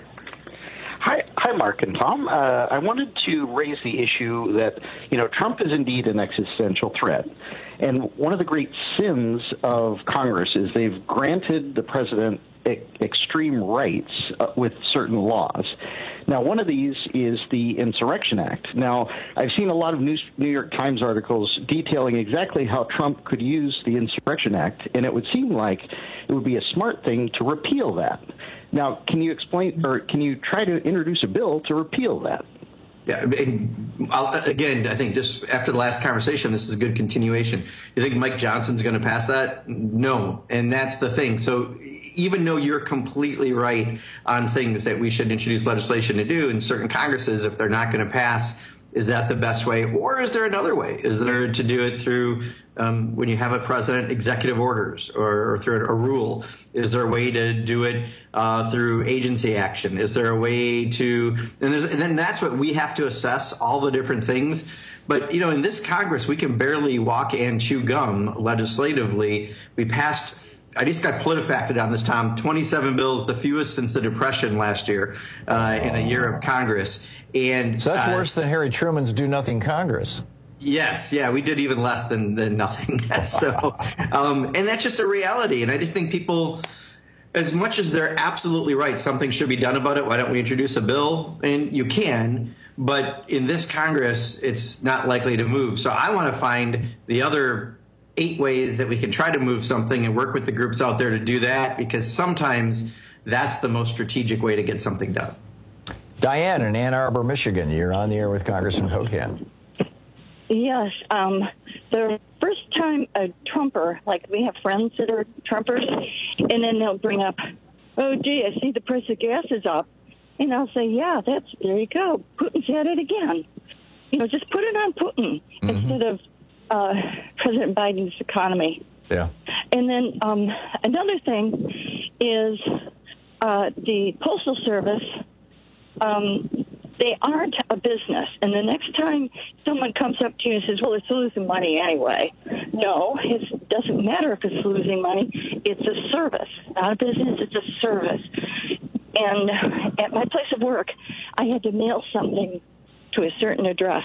Hi, hi, Mark and Tom. Uh, I wanted to raise the issue that, you know, Trump is indeed an existential threat. And one of the great sins of Congress is they've granted the president e- extreme rights uh, with certain laws. Now, one of these is the Insurrection Act. Now, I've seen a lot of News, New York Times articles detailing exactly how Trump could use the Insurrection Act, and it would seem like it would be a smart thing to repeal that. Now, can you explain, or can you try to introduce a bill to repeal that? Yeah, and I'll, again, I think just after the last conversation, this is a good continuation. You think Mike Johnson's going to pass that? No, and that's the thing. So even though you're completely right on things that we should introduce legislation to do in certain Congresses, if they're not going to pass, is that the best way? Or is there another way? Is there to do it through, um, when you have a president, executive orders or, or through a rule? Is there a way to do it uh, through agency action? Is there a way to, and, there's, and then that's what we have to assess, all the different things. But, you know, in this Congress, we can barely walk and chew gum legislatively. We passed, I just got PolitiFacted on this, Tom, twenty-seven bills, the fewest since the Depression last year uh, in a year of Congress. And so that's uh, worse than Harry Truman's do-nothing Congress. Yes, yeah, we did even less than, than nothing. So, um, and that's just a reality. And I just think people, as much as they're absolutely right, something should be done about it. Why don't we introduce a bill? And you can, but in this Congress, it's not likely to move. So I want to find the other eight ways that we can try to move something and work with the groups out there to do that, because sometimes that's the most strategic way to get something done. Diane in Ann Arbor, Michigan. You're on the air with Congressman Pocan. Yes. Um, the first time a Trumper, like we have friends that are Trumpers, and then they'll bring up, oh, gee, I see the price of gas is up. And I'll say, yeah, that's, there you go. Putin's had it again. You know, just put it on Putin mm-hmm. instead of uh, President Biden's economy. Yeah. And then um, another thing is uh, the Postal Service. Um, they aren't a business. And the next time someone comes up to you and says, well, it's losing money anyway. No, it doesn't matter if it's losing money. It's a service, not a business. It's a service. And at my place of work, I had to mail something to a certain address.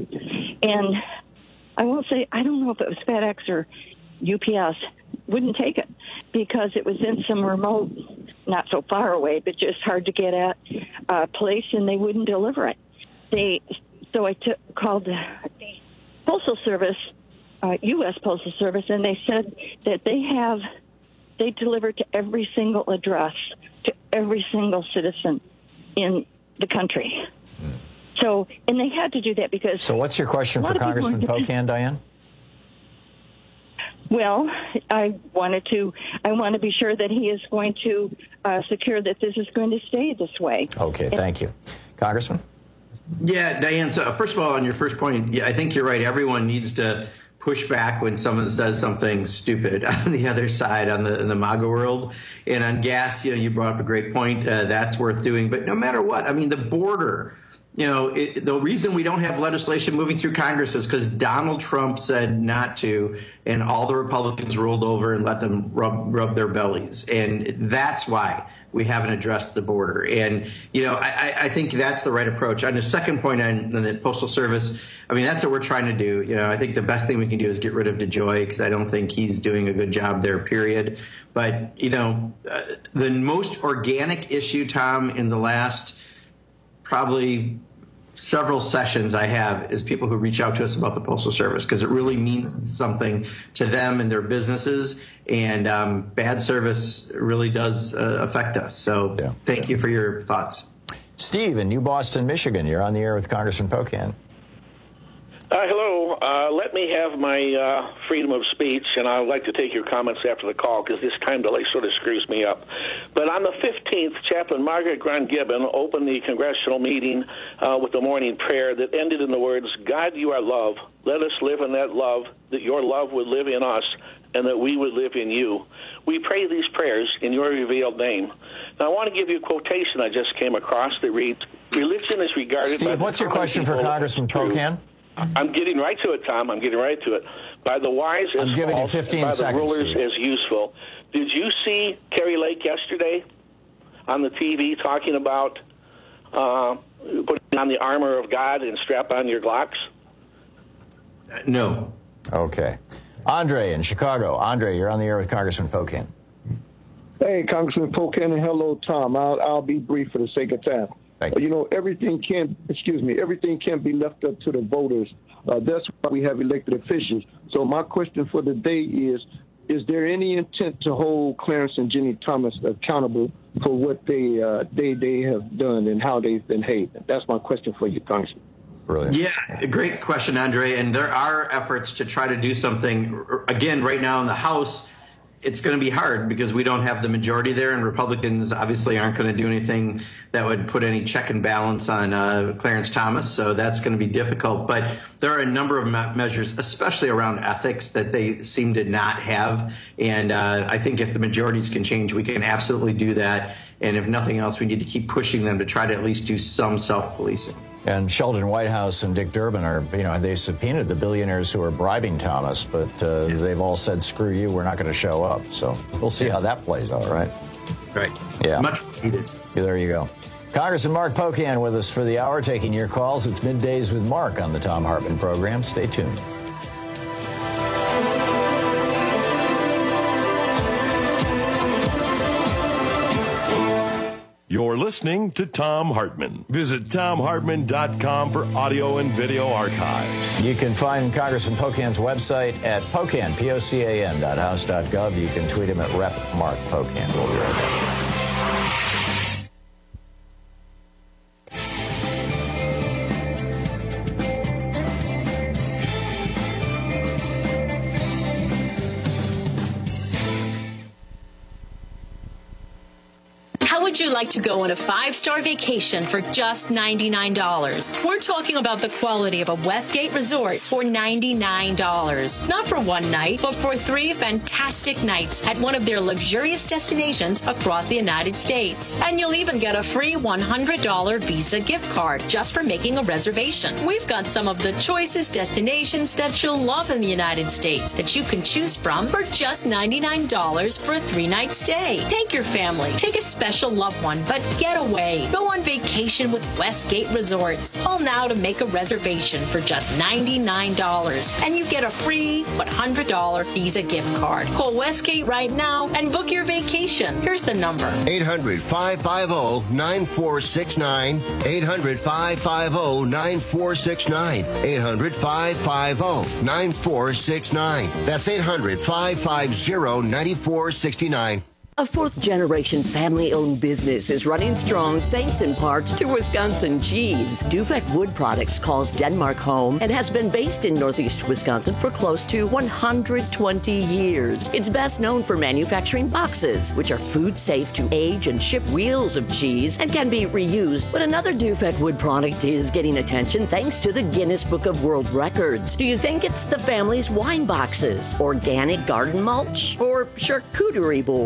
And I won't say, I don't know if it was FedEx or U P S, wouldn't take it because it was in some remote, not so far away, but just hard to get at uh, place, and they wouldn't deliver it. They, so I took, called the Postal Service, uh, U S Postal Service, and they said that they have, they deliver to every single address, to every single citizen in the country. Hmm. So, and they had to do that because... So what's your question for Congressman Pocan, Diane? Well, I wanted to, I want to be sure that he is going to uh, secure that this is going to stay this way. Okay, thank you. Congressman? Yeah, Diane, so first of all, on your first point, yeah, I think you're right. Everyone needs to push back when someone says something stupid on the other side, on the in the MAGA world. And on gas, you know, you brought up a great point. Uh, that's worth doing. But no matter what, I mean, the border, you know, it, the reason we don't have legislation moving through Congress is because Donald Trump said not to, and all the Republicans rolled over and let them rub rub their bellies. And that's why we haven't addressed the border. And, you know, I, I think that's the right approach. On the second point on the Postal Service, I mean, that's what we're trying to do. You know, I think the best thing we can do is get rid of DeJoy, because I don't think he's doing a good job there, period. But, you know, uh, the most organic issue, Tom, in the last probably several sessions I have is people who reach out to us about the Postal Service, because it really means something to them and their businesses, and um, bad service really does uh, affect us. So yeah. Thank you for your thoughts. Steve in New Boston, Michigan, you're on the air with Congressman Pocan. Uh, hello. Uh, let me have my uh, freedom of speech, and I would like to take your comments after the call, because this time delay sort of screws me up. But on the fifteenth, Chaplain Margaret Grant-Gibbon opened the congressional meeting uh, with the morning prayer that ended in the words, "God, you are love. Let us live in that love, that your love would live in us, and that we would live in you. We pray these prayers in your revealed name." Now, I want to give you a quotation I just came across that reads, "Religion is regarded..." Steve, what's your question for Congressman Pocan? I'm getting right to it, Tom. I'm getting right to it. By the wise as I'm giving false, you fifteen by seconds, the rulers Steve. as useful. Did you see Kerry Lake yesterday on the T V talking about uh, putting on the armor of God and strap on your Glocks? Uh, no. Okay. Andre in Chicago. Andre, you're on the air with Congressman Pocan. Hey, Congressman Pocan, and hello, Tom. I'll, I'll be brief for the sake of time. Thank you. You know, everything can, excuse me, everything can be left up to the voters. Uh, that's why we have elected officials. So my question for the day is, is there any intent to hold Clarence and Jenny Thomas accountable for what they uh, they they have done and how they've been behaved? That's my question for you, Congressman. Brilliant. Yeah, great question, Andre. And there are efforts to try to do something. Again, right now in the House, it's going to be hard because we don't have the majority there, and Republicans obviously aren't going to do anything that would put any check and balance on uh, Clarence Thomas. So that's going to be difficult. But there are a number of me- measures, especially around ethics, that they seem to not have. And uh, I think if the majorities can change, we can absolutely do that. And if nothing else, we need to keep pushing them to try to at least do some self-policing. And Sheldon Whitehouse and Dick Durbin are, you know, they subpoenaed the billionaires who are bribing Thomas, but uh, yeah. they've all said, screw you, we're not going to show up. So we'll see yeah. how that plays out, right? Right. Yeah. Much needed. Yeah, there you go. Congressman Mark Pocan with us for the hour, taking your calls. It's Middays with Mark on the Thom Hartmann program. Stay tuned. You're listening to Thom Hartmann. Visit Thom Hartmann dot com for audio and video archives. You can find Congressman Pocan's website at Pocan, P O C A N, dot house dot gov. You can tweet him at Rep Mark Pocan. We'll be right back. Would you like to go on a five-star vacation for just ninety-nine dollars? We're talking about the quality of a Westgate resort for ninety-nine dollars. Not for one night, but for three fantastic nights at one of their luxurious destinations across the United States. And you'll even get a free one hundred dollars Visa gift card just for making a reservation. We've got some of the choicest destinations that you'll love in the United States that you can choose from for just ninety-nine dollars for a three-night stay. Take your family. Take a special loved one, but get away. Go on vacation with Westgate Resorts. Call now to make a reservation for just ninety-nine dollars, and you get a free one hundred dollars Visa gift card. Call Westgate right now and book your vacation. Here's the number. eight hundred, five five zero, nine four six nine. eight hundred, five five zero, nine four six nine. eight hundred, five five zero, nine four six nine. That's eight hundred, five five zero, nine four six nine. A fourth-generation family-owned business is running strong thanks in part to Wisconsin cheese. Dufek Wood Products calls Denmark home and has been based in Northeast Wisconsin for close to one hundred twenty years. It's best known for manufacturing boxes, which are food-safe to age and ship reels of cheese and can be reused. But another Dufek Wood product is getting attention thanks to the Guinness Book of World Records. Do you think it's the family's wine boxes, organic garden mulch, or charcuterie boards?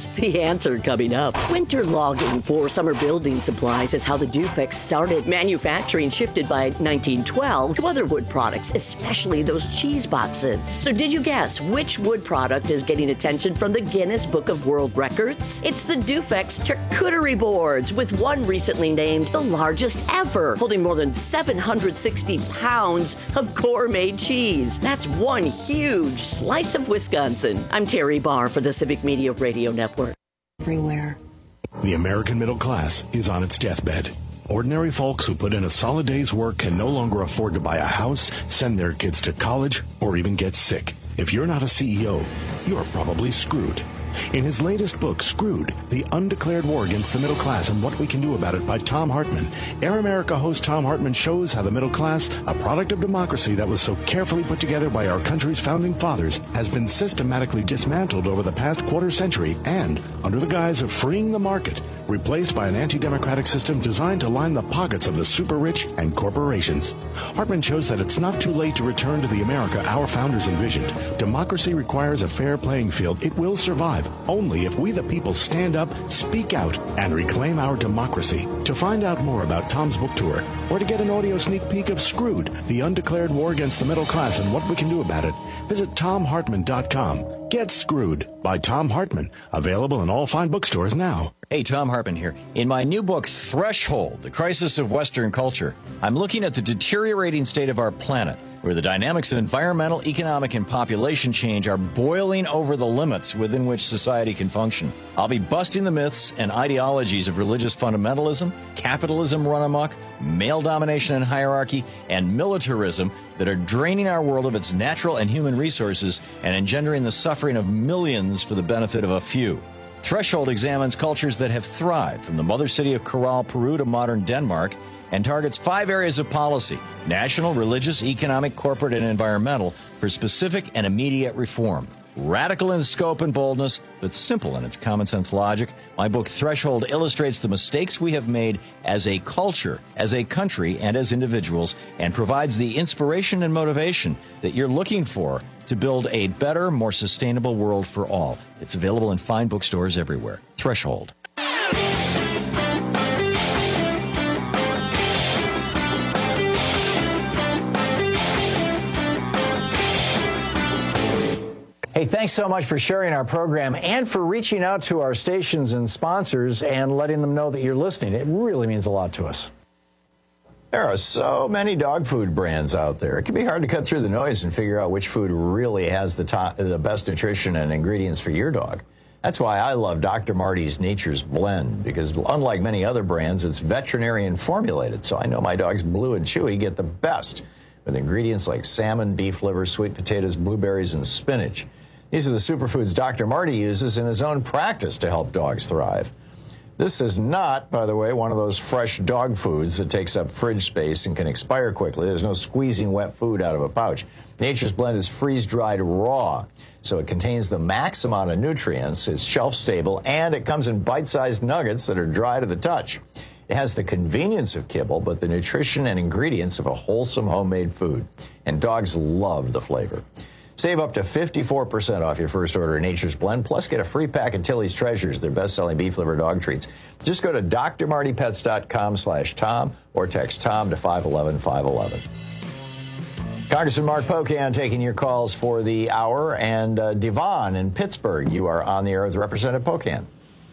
The answer coming up. Winter logging for summer building supplies is how the Dufex started. Manufacturing shifted by nineteen twelve to other wood products, especially those cheese boxes. So did you guess which wood product is getting attention from the Guinness Book of World Records? It's the Dufex charcuterie boards, with one recently named the largest ever, holding more than seven hundred sixty pounds of gourmet cheese. That's one huge slice of Wisconsin. I'm Terry Barr for the Civic Media Radio Network. Everywhere. The American middle class is on its deathbed. Ordinary folks who put in a solid day's work can no longer afford to buy a house, send their kids to college, or even get sick. If you're not a C E O, you're probably screwed. In his latest book, Screwed, The Undeclared War Against the Middle Class and What We Can Do About It by Tom Hartman, Air America host Tom Hartman shows how the middle class, a product of democracy that was so carefully put together by our country's founding fathers, has been systematically dismantled over the past quarter century and, under the guise of freeing the market, replaced by an anti-democratic system designed to line the pockets of the super-rich and corporations. Hartman shows that it's not too late to return to the America our founders envisioned. Democracy requires a fair playing field. It will survive only if we the people stand up, speak out, and reclaim our democracy. To find out more about Tom's book tour, or to get an audio sneak peek of Screwed, The Undeclared War Against the Middle Class and What We Can Do About It, visit tom hartman dot com. Get Screwed by Tom Hartman, available in all fine bookstores now. Hey, Tom Hartman here. In my new book, Threshold, The Crisis of Western Culture, I'm looking at the deteriorating state of our planet, where the dynamics of environmental, economic, and population change are boiling over the limits within which society can function. I'll be busting the myths and ideologies of religious fundamentalism, capitalism run amok, male domination and hierarchy, and militarism that are draining our world of its natural and human resources and engendering the suffering of millions for the benefit of a few. Threshold examines cultures that have thrived, from the mother city of Corral, Peru to modern Denmark, and targets five areas of policy: national, religious, economic, corporate, and environmental, for specific and immediate reform. Radical in scope and boldness, but simple in its common sense logic, my book Threshold illustrates the mistakes we have made as a culture, as a country, and as individuals, and provides the inspiration and motivation that you're looking for to build a better, more sustainable world for all. It's available in fine bookstores everywhere. Threshold. Hey, thanks so much for sharing our program and for reaching out to our stations and sponsors and letting them know that you're listening. It really means a lot to us. There are so many dog food brands out there. It can be hard to cut through the noise and figure out which food really has the top, the best nutrition and ingredients for your dog. That's why I love Doctor Marty's Nature's Blend, because unlike many other brands, it's veterinarian formulated, so I know my dogs Blue and Chewy get the best, with ingredients like salmon, beef liver, sweet potatoes, blueberries, and spinach. These are the superfoods Doctor Marty uses in his own practice to help dogs thrive. This is not, by the way, one of those fresh dog foods that takes up fridge space and can expire quickly. There's no squeezing wet food out of a pouch. Nature's Blend is freeze-dried raw, so it contains the max amount of nutrients, it's shelf-stable, and it comes in bite-sized nuggets that are dry to the touch. It has the convenience of kibble, but the nutrition and ingredients of a wholesome homemade food. And dogs love the flavor. Save up to fifty-four percent off your first order of Nature's Blend, plus get a free pack of Tilly's Treasures, their best-selling beef liver dog treats. Just go to d r marty pets dot com slash Tom or text Tom to five one one five one one. Congressman Mark Pocan taking your calls for the hour, and uh, Devon in Pittsburgh, you are on the air with Representative Pocan.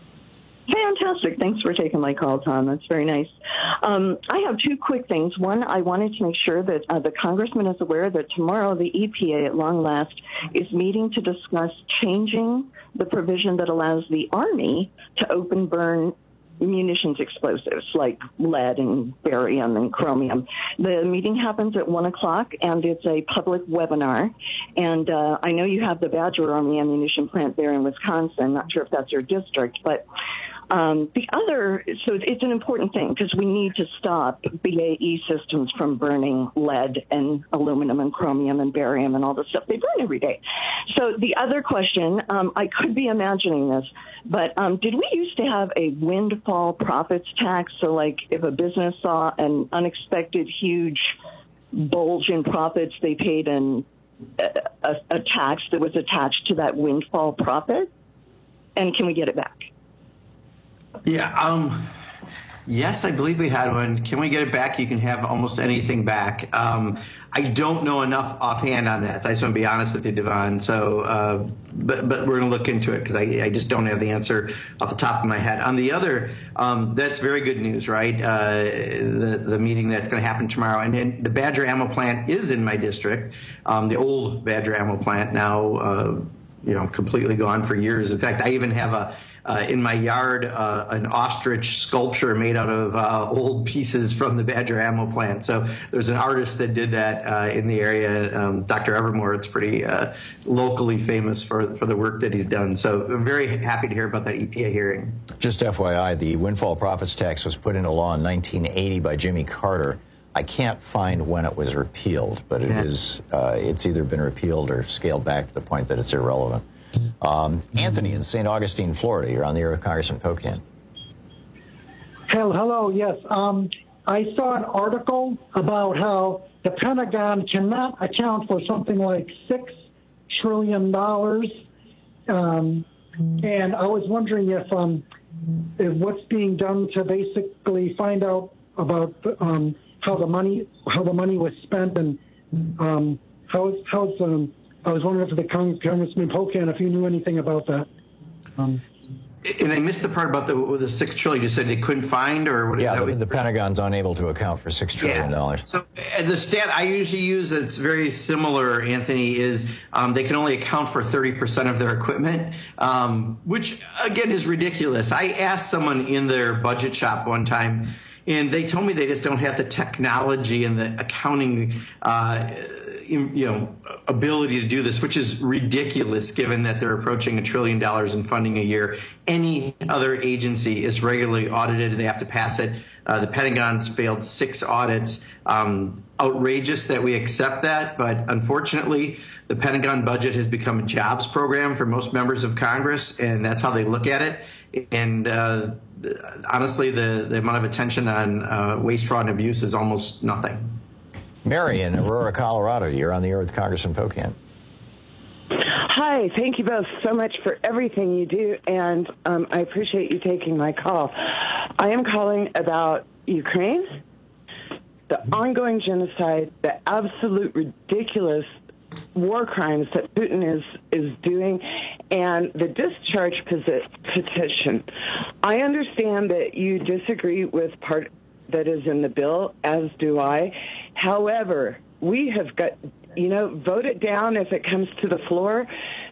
Fantastic. Thanks for taking my call, Tom. That's very nice. Um, I have two quick things. One, I wanted to make sure that uh, the congressman is aware that tomorrow the E P A, at long last, is meeting to discuss changing the provision that allows the Army to open burn munitions explosives like lead and barium and chromium. The meeting happens at one o'clock, and it's a public webinar. And uh, I know you have the Badger Army ammunition plant there in Wisconsin. Not sure if that's your district, but Um, the other, so it's an important thing because we need to stop B A E systems from burning lead and aluminum and chromium and barium and all the stuff they burn every day. So the other question, um, I could be imagining this, but um, did we used to have a windfall profits tax? So like if a business saw an unexpected huge bulge in profits, they paid an, a, a tax that was attached to that windfall profit? and can we get it back? Yeah. Um, yes, I believe we had one. Can we get it back? You can have almost anything back. Um, I don't know enough offhand on that. So I just want to be honest with you, Devon. So, uh, but but we're going to look into it because I, I just don't have the answer off the top of my head. On the other, um, that's very good news, right? Uh, the the meeting that's going to happen tomorrow, and then the Badger Ammo Plant is in my district. Um, the old Badger Ammo Plant now. Uh, you know, completely gone for years. In fact, I even have a uh, in my yard uh, an ostrich sculpture made out of uh, old pieces from the Badger Ammo Plant. So there's an artist that did that uh, in the area, um, Doctor Evermore. It's pretty uh, locally famous for for the work that he's done. So I'm very happy to hear about that E P A hearing. Just F Y I, the windfall profits tax was put into law in nineteen eighty by Jimmy Carter. I can't find when it was repealed, but it yeah. is, uh, it's either been repealed or scaled back to the point that it's irrelevant. Um, Anthony in Saint Augustine, Florida, you're on the air with Congressman Pocan. Hello, hello, yes. Um, I saw an article about how the Pentagon cannot account for something like six trillion dollars. Um, and I was wondering if, um, if what's being done to basically find out about um, how the money how the money was spent, and um, how how's um, I was wondering if the Cong- Congressman Pocan, if you knew anything about that. Um, and I missed the part about the the six trillion. You said they couldn't find, or what? Yeah, is that the, what the Pentagon's unable to account for six trillion dollars. Yeah. So uh, the stat I usually use that's very similar, Anthony, is um, they can only account for thirty percent of their equipment, um, which again is ridiculous. I asked someone in their budget shop one time, and they told me they just don't have the technology and the accounting, uh, you know, ability to do this, which is ridiculous given that they're approaching a trillion dollars in funding a year. Any other agency is regularly audited and they have to pass it. Uh, the Pentagon's failed six audits. Um, outrageous that we accept that, but unfortunately, the Pentagon budget has become a jobs program for most members of Congress, and that's how they look at it. And uh, honestly, the, the amount of attention on uh, waste, fraud, and abuse is almost nothing. Mary in Aurora, Colorado, you're on the air with Congressman Pocan. Hi, thank you both so much for everything you do, and um, I appreciate you taking my call. I am calling about Ukraine, the ongoing genocide, the absolute ridiculous war crimes that Putin is, is doing, and the discharge posi- petition. I understand that you disagree with part that is in the bill, as do I. However, we have got, you know, vote it down if it comes to the floor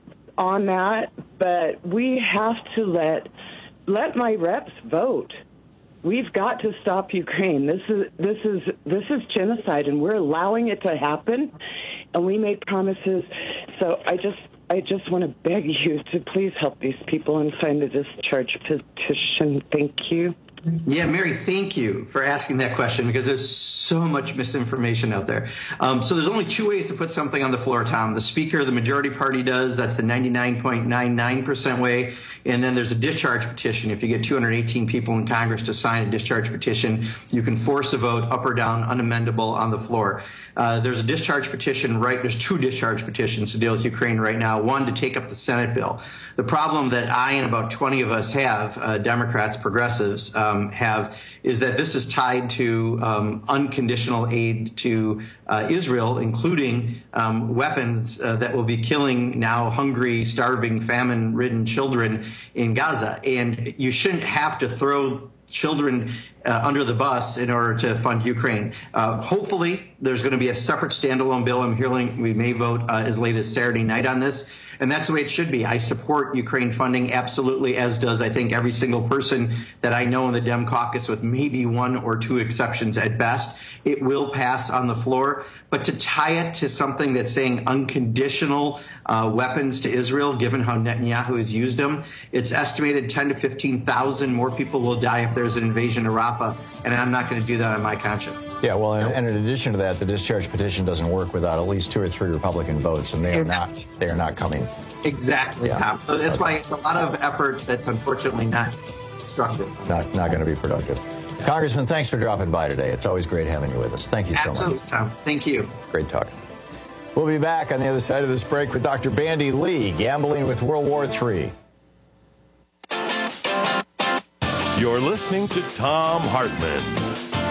on that, but we have to let let my reps vote. We've got to stop Ukraine. This is this is this is genocide, and we're allowing it to happen. And we made promises. So I just I just want to beg you to please help these people and sign the discharge petition. Thank you. Yeah, Mary, thank you for asking that question because there's so much misinformation out there. Um, so there's only two ways to put something on the floor, Tom. The Speaker, the majority party does. That's the ninety-nine point nine nine percent way. And then there's a discharge petition. If you get two hundred eighteen people in Congress to sign a discharge petition, you can force a vote up or down, unamendable on the floor. Uh, there's a discharge petition, right? There's two discharge petitions to deal with Ukraine right now. One to take up the Senate bill. The problem that I and about twenty of us have, uh, Democrats, progressives, um, have, is that this is tied to um, unconditional aid to uh, Israel, including um, weapons uh, that will be killing now hungry, starving, famine-ridden children in Gaza. And you shouldn't have to throw children uh, under the bus in order to fund Ukraine. Uh, hopefully, there's going to be a separate standalone bill. I'm hearing we may vote uh, as late as Saturday night on this. And that's the way it should be. I support Ukraine funding absolutely, as does, I think, every single person that I know in the Dem caucus, with maybe one or two exceptions at best. It will pass on the floor. But to tie it to something that's saying unconditional uh, weapons to Israel, given how Netanyahu has used them, it's estimated ten to fifteen thousand more people will die if there's an invasion of Rafah. And I'm not going to do that on my conscience. Yeah, well, and, and in addition to that, the discharge petition doesn't work without at least two or three Republican votes, and they are not, they are not coming. Exactly, yeah. Tom. So that's why it's a lot of effort that's unfortunately not constructive. No, it's not going to be productive. Yeah. Congressman, thanks for dropping by today. It's always great having you with us. Thank you so Absolutely, much. Tom. Thank you. Great talking. We'll be back on the other side of this break with Doctor Bandy Lee, gambling with World War Three. You're listening to Thom Hartmann.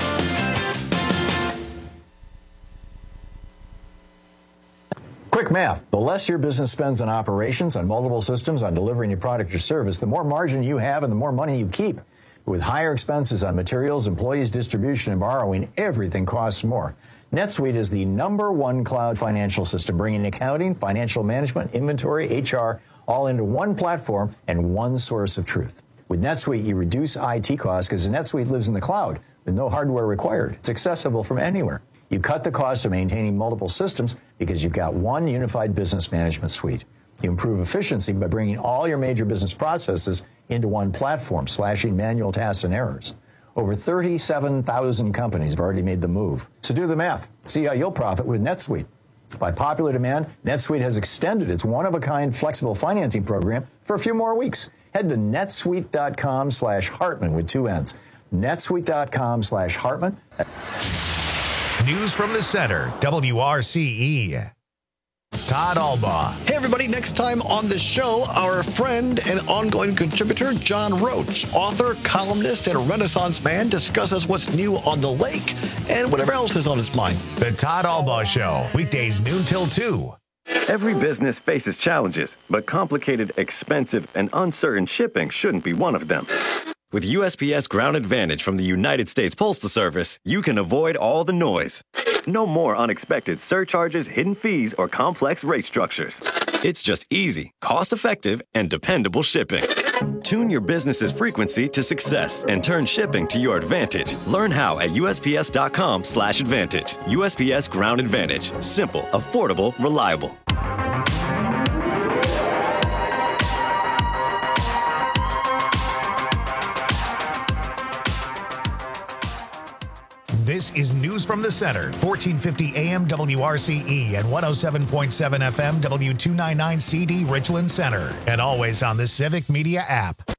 Quick math. The less your business spends on operations, on multiple systems, on delivering your product or service, the more margin you have and the more money you keep. With higher expenses on materials, employees, distribution, and borrowing, everything costs more. NetSuite is the number one cloud financial system, bringing accounting, financial management, inventory, H R, all into one platform and one source of truth. With NetSuite, you reduce I T costs because NetSuite lives in the cloud with no hardware required. It's accessible from anywhere. You cut the cost of maintaining multiple systems because you've got one unified business management suite. You improve efficiency by bringing all your major business processes into one platform, slashing manual tasks and errors. Over thirty-seven thousand companies have already made the move. So do the math. See how you'll profit with NetSuite. By popular demand, NetSuite has extended its one-of-a-kind flexible financing program for a few more weeks. Head to netsuite.com slash Hartman with two N's. netsuite.com slash Hartman. News from the center, W R C E. Todd Albaugh. Hey, everybody. Next time on the show, our friend and ongoing contributor, John Roach, author, columnist, and Renaissance man, discusses what's new on the lake and whatever else is on his mind. The Todd Albaugh Show, weekdays noon till two. Every business faces challenges, but complicated, expensive, and uncertain shipping shouldn't be one of them. With U S P S Ground Advantage from the United States Postal Service, you can avoid all the noise. No more unexpected surcharges, hidden fees, or complex rate structures. It's just easy, cost-effective, and dependable shipping. Tune your business's frequency to success and turn shipping to your advantage. Learn how at U S P S dot com slash advantage. U S P S Ground Advantage. Simple, affordable, reliable. This is News from the Center, fourteen fifty A M W R C E and one oh seven point seven F M W two ninety-nine C D Richland Center, and always on the Civic Media app.